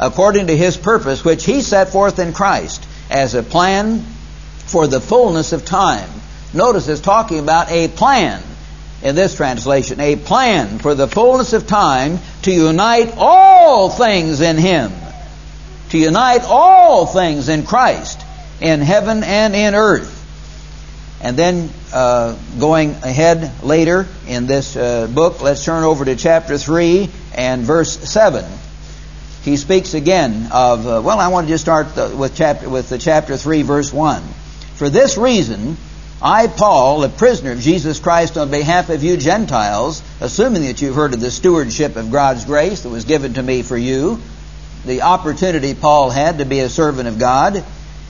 according to His purpose, which He set forth in Christ as a plan for the fullness of time. Notice it's talking about a plan in this translation, a plan for the fullness of time to unite all things in Him, to unite all things in Christ, in heaven and in earth. And then uh, going ahead later in this uh, book, let's turn over to chapter three and verse seven. He speaks again of, uh, well, I want to just start the, with, chapter, with the chapter three, verse one. For this reason, I, Paul, a prisoner of Jesus Christ on behalf of you Gentiles, assuming that you've heard of the stewardship of God's grace that was given to me for you, the opportunity Paul had to be a servant of God,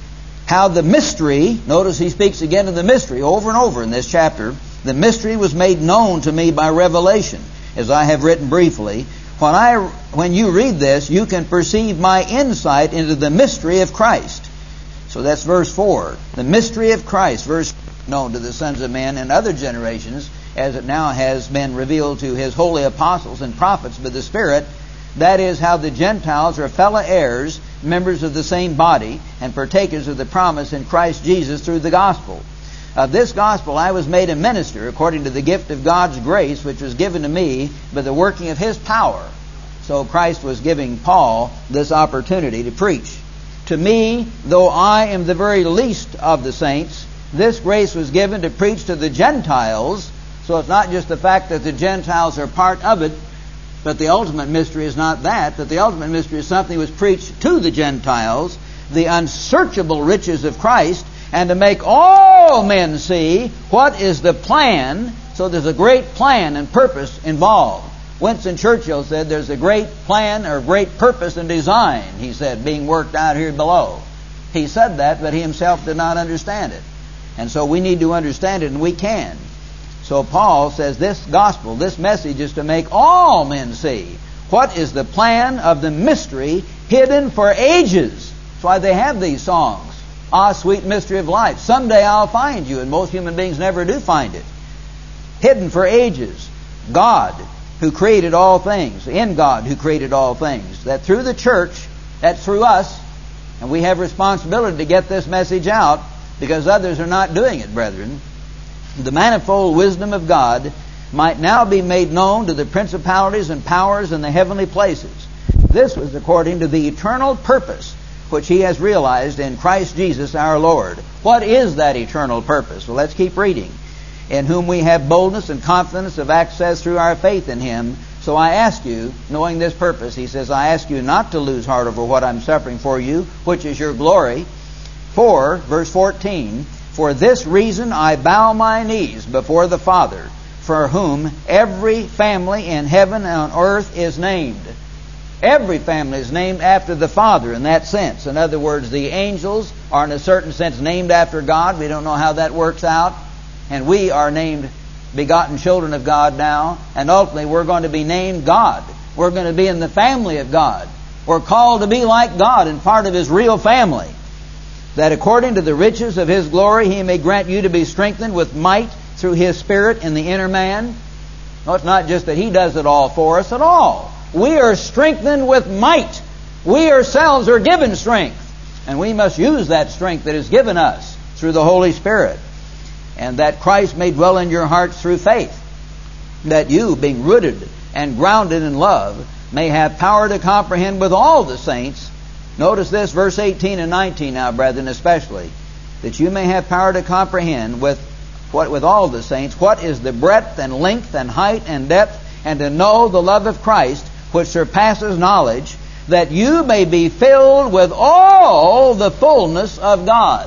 how the mystery, notice he speaks again of the mystery over and over in this chapter, the mystery was made known to me by revelation, as I have written briefly. When I, when you read this, you can perceive my insight into the mystery of Christ. So that's verse four. The mystery of Christ, verse known to the sons of men in other generations, as it now has been revealed to His holy apostles and prophets by the Spirit. That is how the Gentiles are fellow heirs, members of the same body, and partakers of the promise in Christ Jesus through the gospel. Of this gospel I was made a minister according to the gift of God's grace, which was given to me by the working of His power. So Christ was giving Paul this opportunity to preach. To me, though I am the very least of the saints, this grace was given to preach to the Gentiles. So it's not just the fact that the Gentiles are part of it, but the ultimate mystery is not that, but the ultimate mystery is something that was preached to the Gentiles, the unsearchable riches of Christ, and to make all men see what is the plan. So there's a great plan and purpose involved. Winston Churchill said there's a great plan or great purpose and design, he said, being worked out here below. He said that, but he himself did not understand it. And so we need to understand it, and we can. So Paul says this gospel, this message is to make all men see what is the plan of the mystery hidden for ages. That's why they have these songs. Ah, sweet mystery of life. Someday I'll find you, and most human beings never do find it. Hidden for ages. God, who created all things, in God who created all things. That through the church, that through us, and we have responsibility to get this message out, because others are not doing it, brethren. The manifold wisdom of God might now be made known to the principalities and powers in the heavenly places. This was according to the eternal purpose which He has realized in Christ Jesus our Lord. What is that eternal purpose? Well, let's keep reading. In whom we have boldness and confidence of access through our faith in Him. So I ask you, knowing this purpose, he says, I ask you not to lose heart over what I'm suffering for you, which is your glory. For, verse fourteen, for this reason I bow my knees before the Father, for whom every family in heaven and on earth is named. Every family is named after the Father in that sense. In other words, the angels are in a certain sense named after God. We don't know how that works out. And we are named begotten children of God now. And ultimately we're going to be named God. We're going to be in the family of God. We're called to be like God and part of His real family. That according to the riches of His glory He may grant you to be strengthened with might through His Spirit in the inner man. No, it's not just that He does it all for us at all. We are strengthened with might. We ourselves are given strength. And we must use that strength that is given us through the Holy Spirit. And that Christ may dwell in your hearts through faith. That you, being rooted and grounded in love, may have power to comprehend with all the saints. Notice this, verse eighteen and nineteen now, brethren, especially. That you may have power to comprehend with what with all the saints what is the breadth and length and height and depth, and to know the love of Christ, which surpasses knowledge, that you may be filled with all the fullness of God.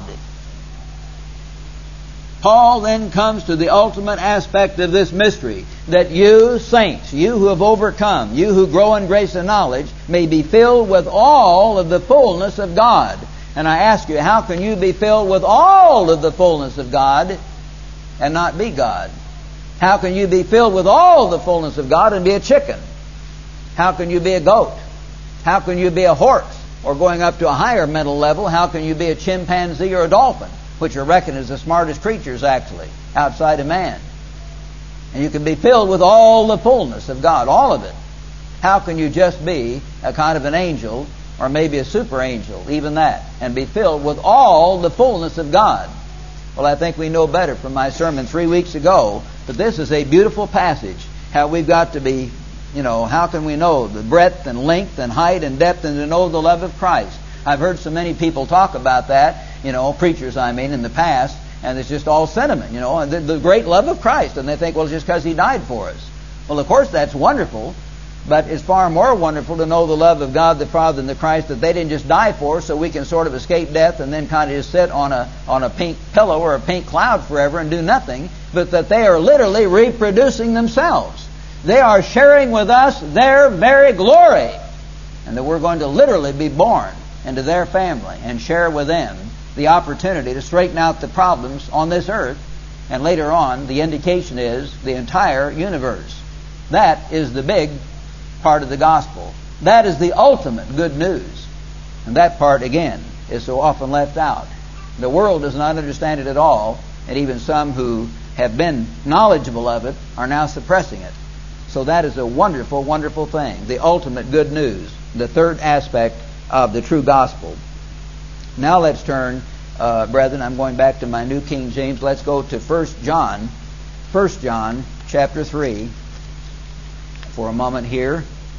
Paul then comes to the ultimate aspect of this mystery, that you saints, you who have overcome, you who grow in grace and knowledge, may be filled with all of the fullness of God. And I ask you, how can you be filled with all of the fullness of God and not be God? How can you be filled with all the fullness of God and be a chicken? How can you be a goat? How can you be a horse? Or going up to a higher mental level, how can you be a chimpanzee or a dolphin, which are reckoned as the smartest creatures actually, outside of man? And you can be filled with all the fullness of God, all of it. How can you just be a kind of an angel or maybe a super angel, even that, and be filled with all the fullness of God. Well, I think we know better from my sermon three weeks ago that this is a beautiful passage, how we've got to be, you know, how can we know the breadth and length and height and depth and to know the love of Christ? I've heard so many people talk about that, you know, preachers I mean, in the past, and it's just all sentiment, you know, and the, the great love of Christ, and they think, well, it's just because He died for us. Well, of course, that's wonderful, but it's far more wonderful to know the love of God the Father and the Christ, that they didn't just die for us so we can sort of escape death and then kind of just sit on a on a pink pillow or a pink cloud forever and do nothing, but that they are literally reproducing themselves. They are sharing with us their very glory, and that we're going to literally be born into their family and share with them the opportunity to straighten out the problems on this earth, and later on the indication is the entire universe. That is the big part of the gospel. That is the ultimate good news. And that part, again, is so often left out. The world does not understand it at all, and even some who have been knowledgeable of it are now suppressing it. So that is a wonderful, wonderful thing. The ultimate good news. The third aspect of the true gospel. Now let's turn, uh, brethren, I'm going back to my New King James. Let's go to First John. First John chapter three for a moment here.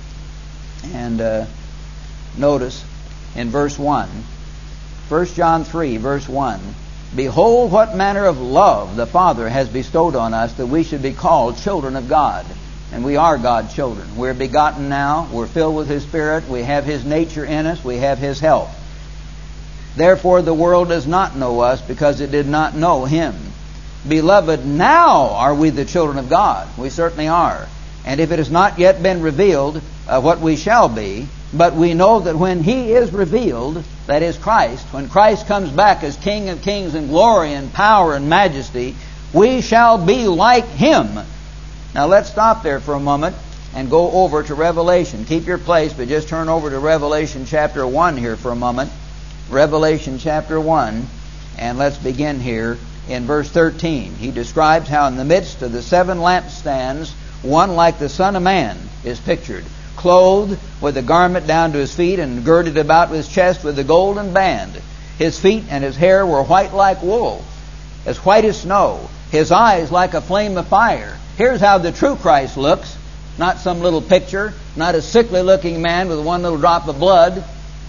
And uh, notice in verse one. First John three, verse one. Behold, what manner of love the Father has bestowed on us, that we should be called children of God. And we are God's children. We're begotten now. We're filled with His Spirit. We have His nature in us. We have His help. Therefore the world does not know us, because it did not know Him. Beloved, now are we the children of God. We certainly are. And if it has not yet been revealed uh, what we shall be, but we know that when He is revealed, that is Christ, when Christ comes back as King of kings in glory and power and majesty, we shall be like Him. Now let's stop there for a moment and go over to Revelation. Keep your place, but just turn over to Revelation chapter one here for a moment. Revelation chapter one, and let's begin here in verse thirteen. He describes how in the midst of the seven lampstands, one like the Son of Man is pictured, clothed with a garment down to his feet and girded about his chest with a golden band. His feet and his hair were white like wool, as white as snow. His eyes like a flame of fire. Here's how the true Christ looks. Not some little picture, not a sickly looking man with one little drop of blood,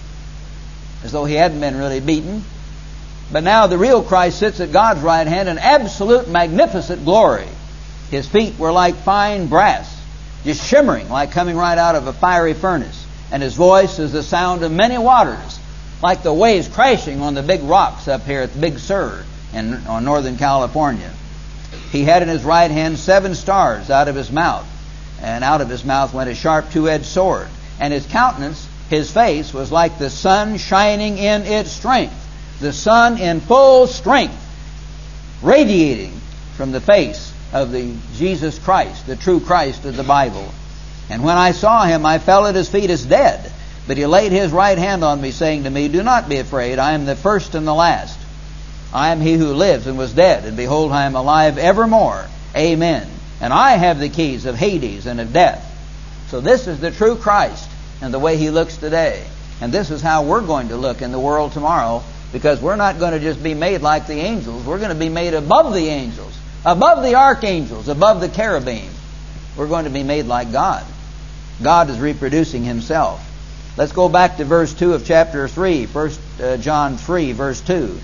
as though he hadn't been really beaten. But now the real Christ sits at God's right hand in absolute magnificent glory. His feet were like fine brass, just shimmering like coming right out of a fiery furnace. And His voice is the sound of many waters, like the waves crashing on the big rocks up here at the Big Sur in on Northern California. He had in His right hand seven stars out of His mouth, and out of His mouth went a sharp two-edged sword. And His countenance, His face, was like the sun shining in its strength. The sun in full strength, radiating from the face of the Jesus Christ, the true Christ of the Bible. And when I saw Him, I fell at His feet as dead. But He laid His right hand on me, saying to me, Do not be afraid, I am the first and the last. I am He who lives and was dead, and behold, I am alive evermore. Amen. And I have the keys of Hades and of death. So this is the true Christ and the way He looks today. And this is how we're going to look in the world tomorrow, because we're not going to just be made like the angels. We're going to be made above the angels, above the archangels, above the cherubim. We're going to be made like God. God is reproducing Himself. Let's go back to verse two of chapter three, First John three, verse two.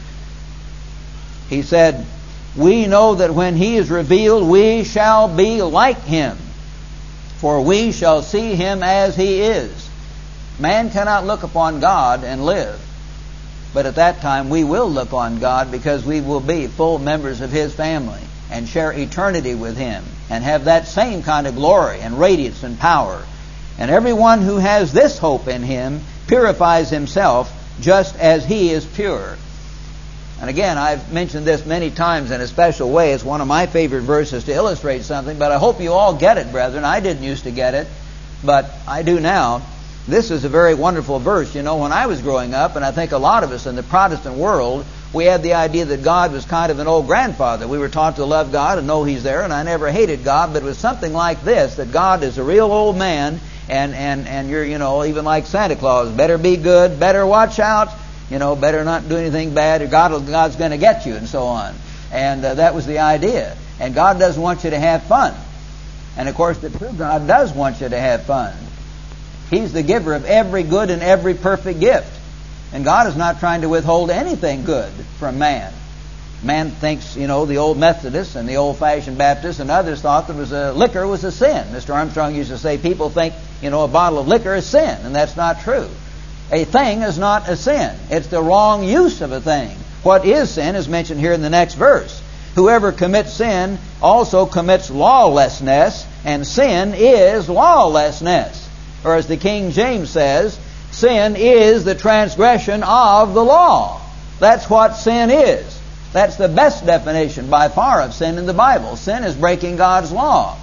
He said, We know that when He is revealed, we shall be like Him, for we shall see Him as He is. Man cannot look upon God and live. But at that time we will look on God, because we will be full members of His family and share eternity with Him and have that same kind of glory and radiance and power. And everyone who has this hope in Him purifies himself just as He is pure. And again, I've mentioned this many times in a special way. It's one of my favorite verses to illustrate something, but I hope you all get it, brethren. I didn't used to get it, but I do now. This is a very wonderful verse. You know, when I was growing up, and I think a lot of us in the Protestant world, we had the idea that God was kind of an old grandfather. We were taught to love God and know He's there, and I never hated God, but it was something like this, that God is a real old man, and, and, and you're, you know, even like Santa Claus, better be good, better watch out, you know, better not do anything bad, or God, God's going to get you, and so on. And uh, that was the idea. And God doesn't want you to have fun. And of course, the true God does want you to have fun. He's the giver of every good and every perfect gift. And God is not trying to withhold anything good from man. Man thinks, you know, the old Methodists and the old-fashioned Baptists and others thought that was a, liquor was a sin. Mister Armstrong used to say people think, you know, a bottle of liquor is sin, and that's not true. A thing is not a sin. It's the wrong use of a thing. What is sin is mentioned here in the next verse. Whoever commits sin also commits lawlessness, and sin is lawlessness. Or as the King James says, sin is the transgression of the law. That's what sin is. That's the best definition by far of sin in the Bible. Sin is breaking God's law.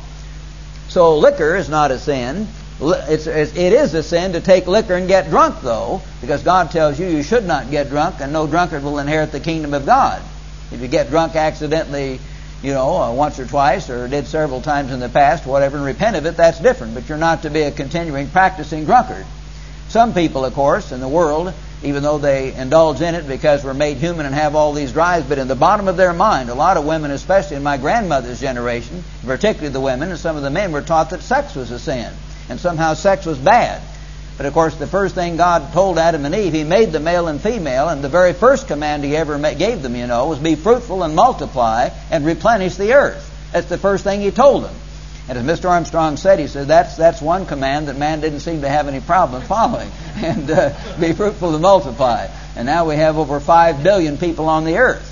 So liquor is not a sin. It's, it's, it is a sin to take liquor and get drunk, though, because God tells you you should not get drunk, and no drunkard will inherit the kingdom of God. If you get drunk accidentally, you know, uh, once or twice, or did several times in the past, whatever, and repent of it, that's different. But you're not to be a continuing practicing drunkard. Some people, of course, in the world, even though they indulge in it because we're made human and have all these drives, but in the bottom of their mind, a lot of women, especially in my grandmother's generation, particularly the women and some of the men, were taught that sex was a sin, and somehow sex was bad. But of course, the first thing God told Adam and Eve, He made the male and female, and the very first command He ever gave them, you know, was be fruitful and multiply and replenish the earth. That's the first thing He told them. And as Mister Armstrong said, he said, that's that's one command that man didn't seem to have any problem following. And uh, be fruitful and multiply. And now we have over five billion people on the earth.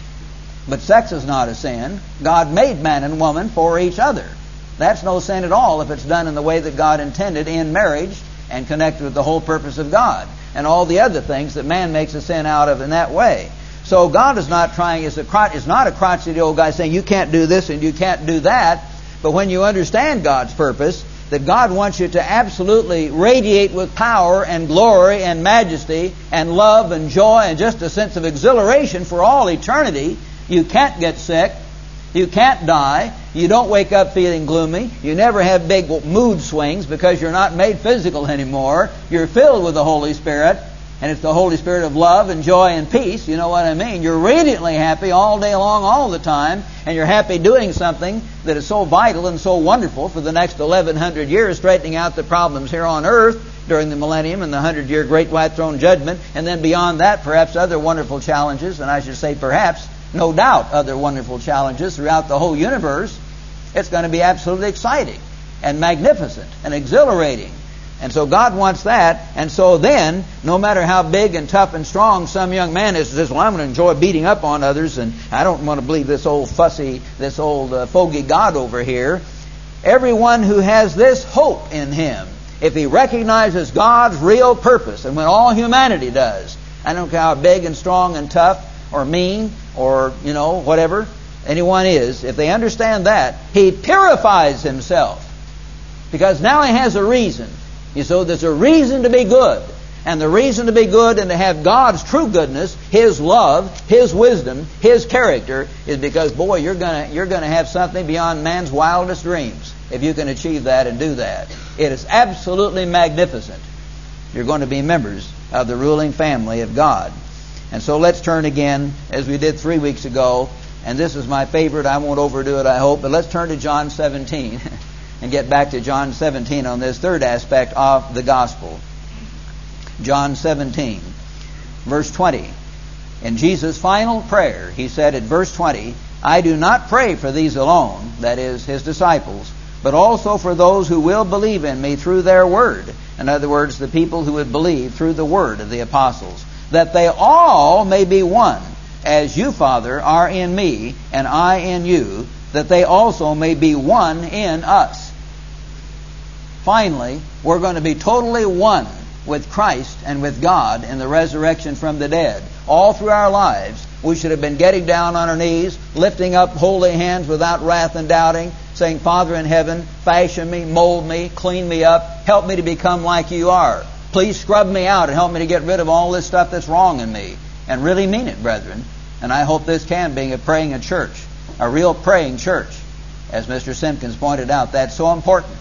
But sex is not a sin. God made man and woman for each other. That's no sin at all if it's done in the way that God intended in marriage and connected with the whole purpose of God. And all the other things that man makes a sin out of in that way. So God is not trying, is not a crotchety old guy saying you can't do this and you can't do that. But when you understand God's purpose, that God wants you to absolutely radiate with power and glory and majesty and love and joy and just a sense of exhilaration for all eternity, you can't get sick, you can't die, you don't wake up feeling gloomy, you never have big mood swings because you're not made physical anymore, you're filled with the Holy Spirit, and it's the Holy Spirit of love and joy and peace, you know what I mean? You're radiantly happy all day long, all the time, and you're happy doing something that is so vital and so wonderful for the next eleven hundred years, straightening out the problems here on earth during the millennium and the hundred-year Great White Throne Judgment, and then beyond that, perhaps other wonderful challenges, and I should say perhaps, no doubt, other wonderful challenges throughout the whole universe. It's going to be absolutely exciting and magnificent and exhilarating. And so God wants that. And so then, no matter how big and tough and strong some young man is, says, well, I'm going to enjoy beating up on others, and I don't want to believe this old fussy, this old uh, fogey God over here. Everyone who has this hope in him, if he recognizes God's real purpose, and when all humanity does, I don't care how big and strong and tough or mean or, you know, whatever anyone is, if they understand that, he purifies himself. Because now he has a reason. You so there's a reason to be good. And the reason to be good and to have God's true goodness, His love, His wisdom, His character, is because, boy, you're gonna you're gonna have something beyond man's wildest dreams if you can achieve that and do that. It is absolutely magnificent. You're going to be members of the ruling family of God. And so let's turn again, as we did three weeks ago, and this is my favorite. I won't overdo it, I hope, but let's turn to John seventeen. And get back to John seventeen on this third aspect of the gospel. John seventeen, verse twenty. In Jesus' final prayer, He said at verse twenty, I do not pray for these alone, that is, His disciples, but also for those who will believe in Me through their word. In other words, the people who would believe through the word of the apostles, that they all may be one, as You, Father, are in Me, and I in You, that they also may be one in us. Finally, we're going to be totally one with Christ and with God in the resurrection from the dead. All through our lives, we should have been getting down on our knees, lifting up holy hands without wrath and doubting, saying, Father in heaven, fashion me, mold me, clean me up, help me to become like You are. Please scrub me out and help me to get rid of all this stuff that's wrong in me. And really mean it, brethren. And I hope this can be a praying a church, a real praying church. As Mister Simpkins pointed out, that's so important.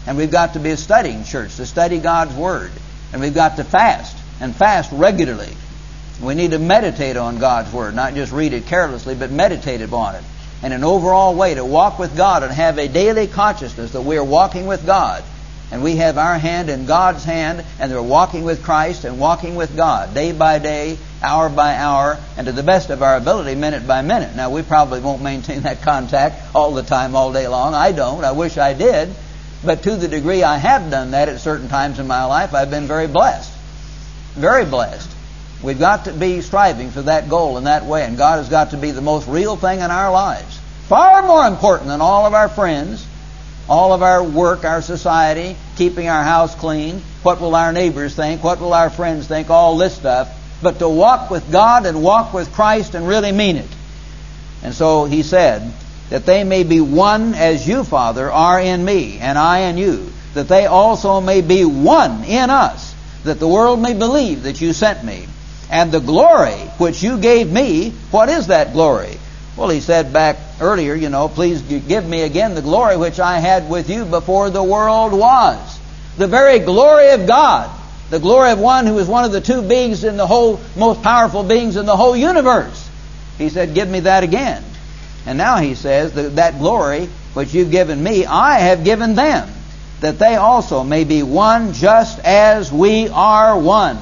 And we've got to be a studying church, to study God's Word. And we've got to fast, and fast regularly. We need to meditate on God's Word, not just read it carelessly, but meditate upon it. And an overall way to walk with God and have a daily consciousness that we are walking with God. And we have our hand in God's hand, and we're walking with Christ and walking with God day by day, hour by hour, and to the best of our ability, minute by minute. Now, we probably won't maintain that contact all the time, all day long. I don't. I wish I did. But to the degree I have done that at certain times in my life, I've been very blessed. Very blessed. We've got to be striving for that goal in that way, and God has got to be the most real thing in our lives. Far more important than all of our friends, all of our work, our society, keeping our house clean, what will our neighbors think, what will our friends think, all this stuff. But to walk with God and walk with Christ and really mean it. And so he said, that they may be one as you, Father, are in me, and I in you, that they also may be one in us, that the world may believe that you sent me. And the glory which you gave me, what is that glory? Well, he said back earlier, you know, please give me again the glory which I had with you before the world was. The very glory of God. The glory of one who is one of the two beings in the whole, most powerful beings in the whole universe. He said, give me that again. And now he says that that glory which you've given me, I have given them, that they also may be one just as we are one.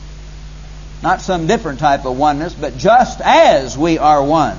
Not some different type of oneness, but just as we are one.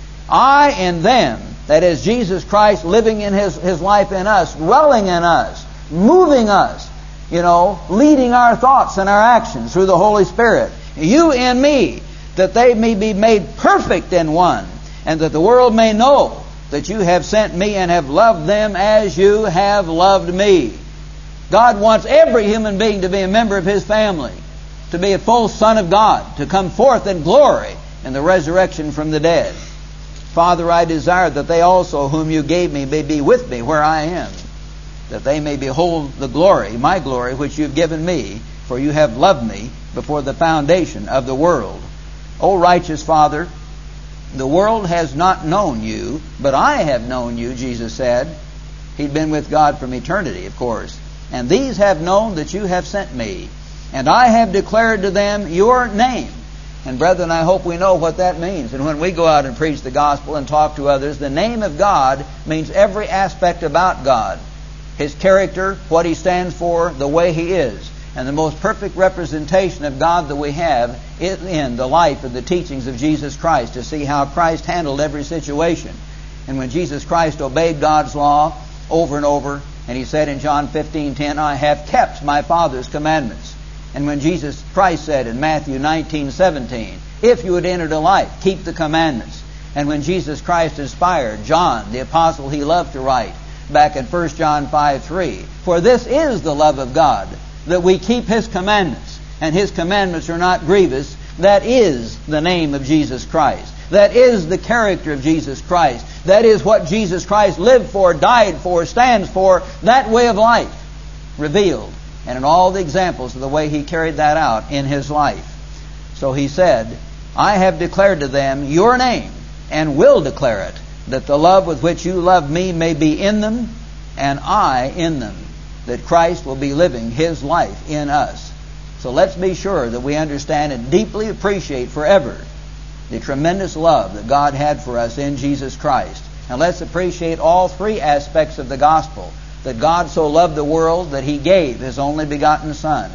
I in them, that is Jesus Christ living in His, His life in us, dwelling in us, moving us, you know, leading our thoughts and our actions through the Holy Spirit. You in me, that they may be made perfect in one, and that the world may know that you have sent me and have loved them as you have loved me. God wants every human being to be a member of His family, to be a full son of God, to come forth in glory in the resurrection from the dead. Father, I desire that they also whom you gave me may be with me where I am, that they may behold the glory, my glory, which you've given me, for you have loved me before the foundation of the world. O righteous Father, the world has not known you, but I have known you, Jesus said. He'd been with God from eternity, of course. And these have known that you have sent me, and I have declared to them your name. And brethren, I hope we know what that means. And when we go out and preach the gospel and talk to others, the name of God means every aspect about God. His character, what He stands for, the way He is. And the most perfect representation of God that we have is in the life and the teachings of Jesus Christ, to see how Christ handled every situation. And when Jesus Christ obeyed God's law over and over, and He said in John fifteen ten, I have kept my Father's commandments. And when Jesus Christ said in Matthew nineteen seventeen, if you would enter to life, keep the commandments. And when Jesus Christ inspired John, the apostle he loved to write, back in First John five three, for this is the love of God, that we keep His commandments, and His commandments are not grievous. That is the name of Jesus Christ. That is the character of Jesus Christ. That is what Jesus Christ lived for, died for, stands for, that way of life revealed. And in all the examples of the way He carried that out in His life. So He said, I have declared to them your name, and will declare it, that the love with which you love me may be in them, and I in them, that Christ will be living His life in us. So let's be sure that we understand and deeply appreciate forever the tremendous love that God had for us in Jesus Christ. And let's appreciate all three aspects of the gospel. That God so loved the world that He gave His only begotten Son.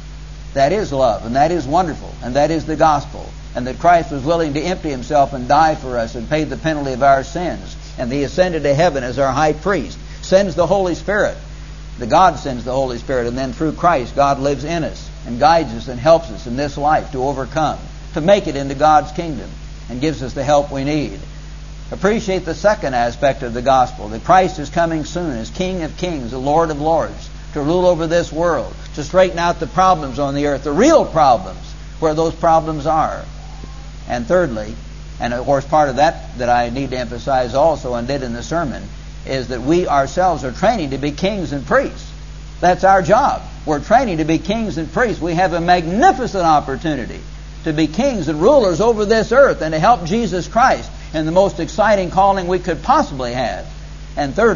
That is love, and that is wonderful, and that is the gospel. And that Christ was willing to empty Himself and die for us and pay the penalty of our sins. And He ascended to heaven as our high priest, sends the Holy Spirit. The God sends the Holy Spirit, and then through Christ, God lives in us and guides us and helps us in this life to overcome, to make it into God's kingdom, and gives us the help we need. Appreciate the second aspect of the gospel, that Christ is coming soon as King of kings, the Lord of lords, to rule over this world, to straighten out the problems on the earth, the real problems, where those problems are. And thirdly, and of course part of that that I need to emphasize also and did in the sermon, is that we ourselves are training to be kings and priests. That's our job. We're training to be kings and priests. We have a magnificent opportunity to be kings and rulers over this earth and to help Jesus Christ in the most exciting calling we could possibly have. And thirdly,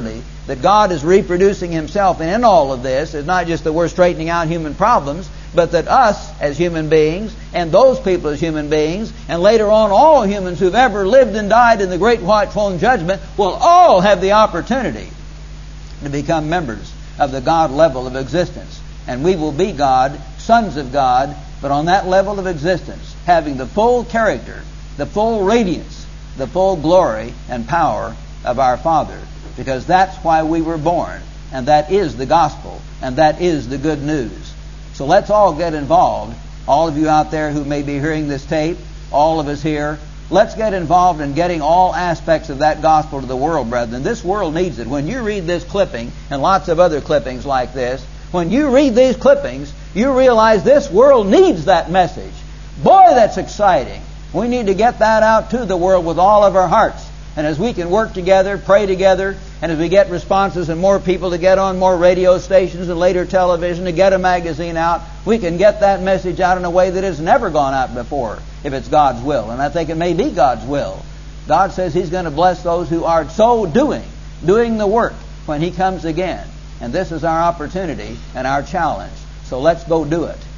that God is reproducing Himself, and in all of this, it's not just that we're straightening out human problems, but that us as human beings, and those people as human beings, and later on all humans who've ever lived and died in the great white throne judgment, will all have the opportunity to become members of the God level of existence. And we will be God, sons of God, but on that level of existence, having the full character, the full radiance, the full glory and power of our Father. Because that's why we were born, and that is the gospel, and that is the good news. So let's all get involved. All of you out there who may be hearing this tape, all of us here, let's get involved in getting all aspects of that gospel to the world, brethren. This world needs it. When you read this clipping, and lots of other clippings like this, when you read these clippings, you realize this world needs that message. Boy, that's exciting. We need to get that out to the world with all of our hearts. And as we can work together, pray together, and as we get responses and more people to get on more radio stations and later television, to get a magazine out, we can get that message out in a way that has never gone out before, if it's God's will. And I think it may be God's will. God says He's going to bless those who are so doing, doing the work when He comes again. And this is our opportunity and our challenge. So let's go do it.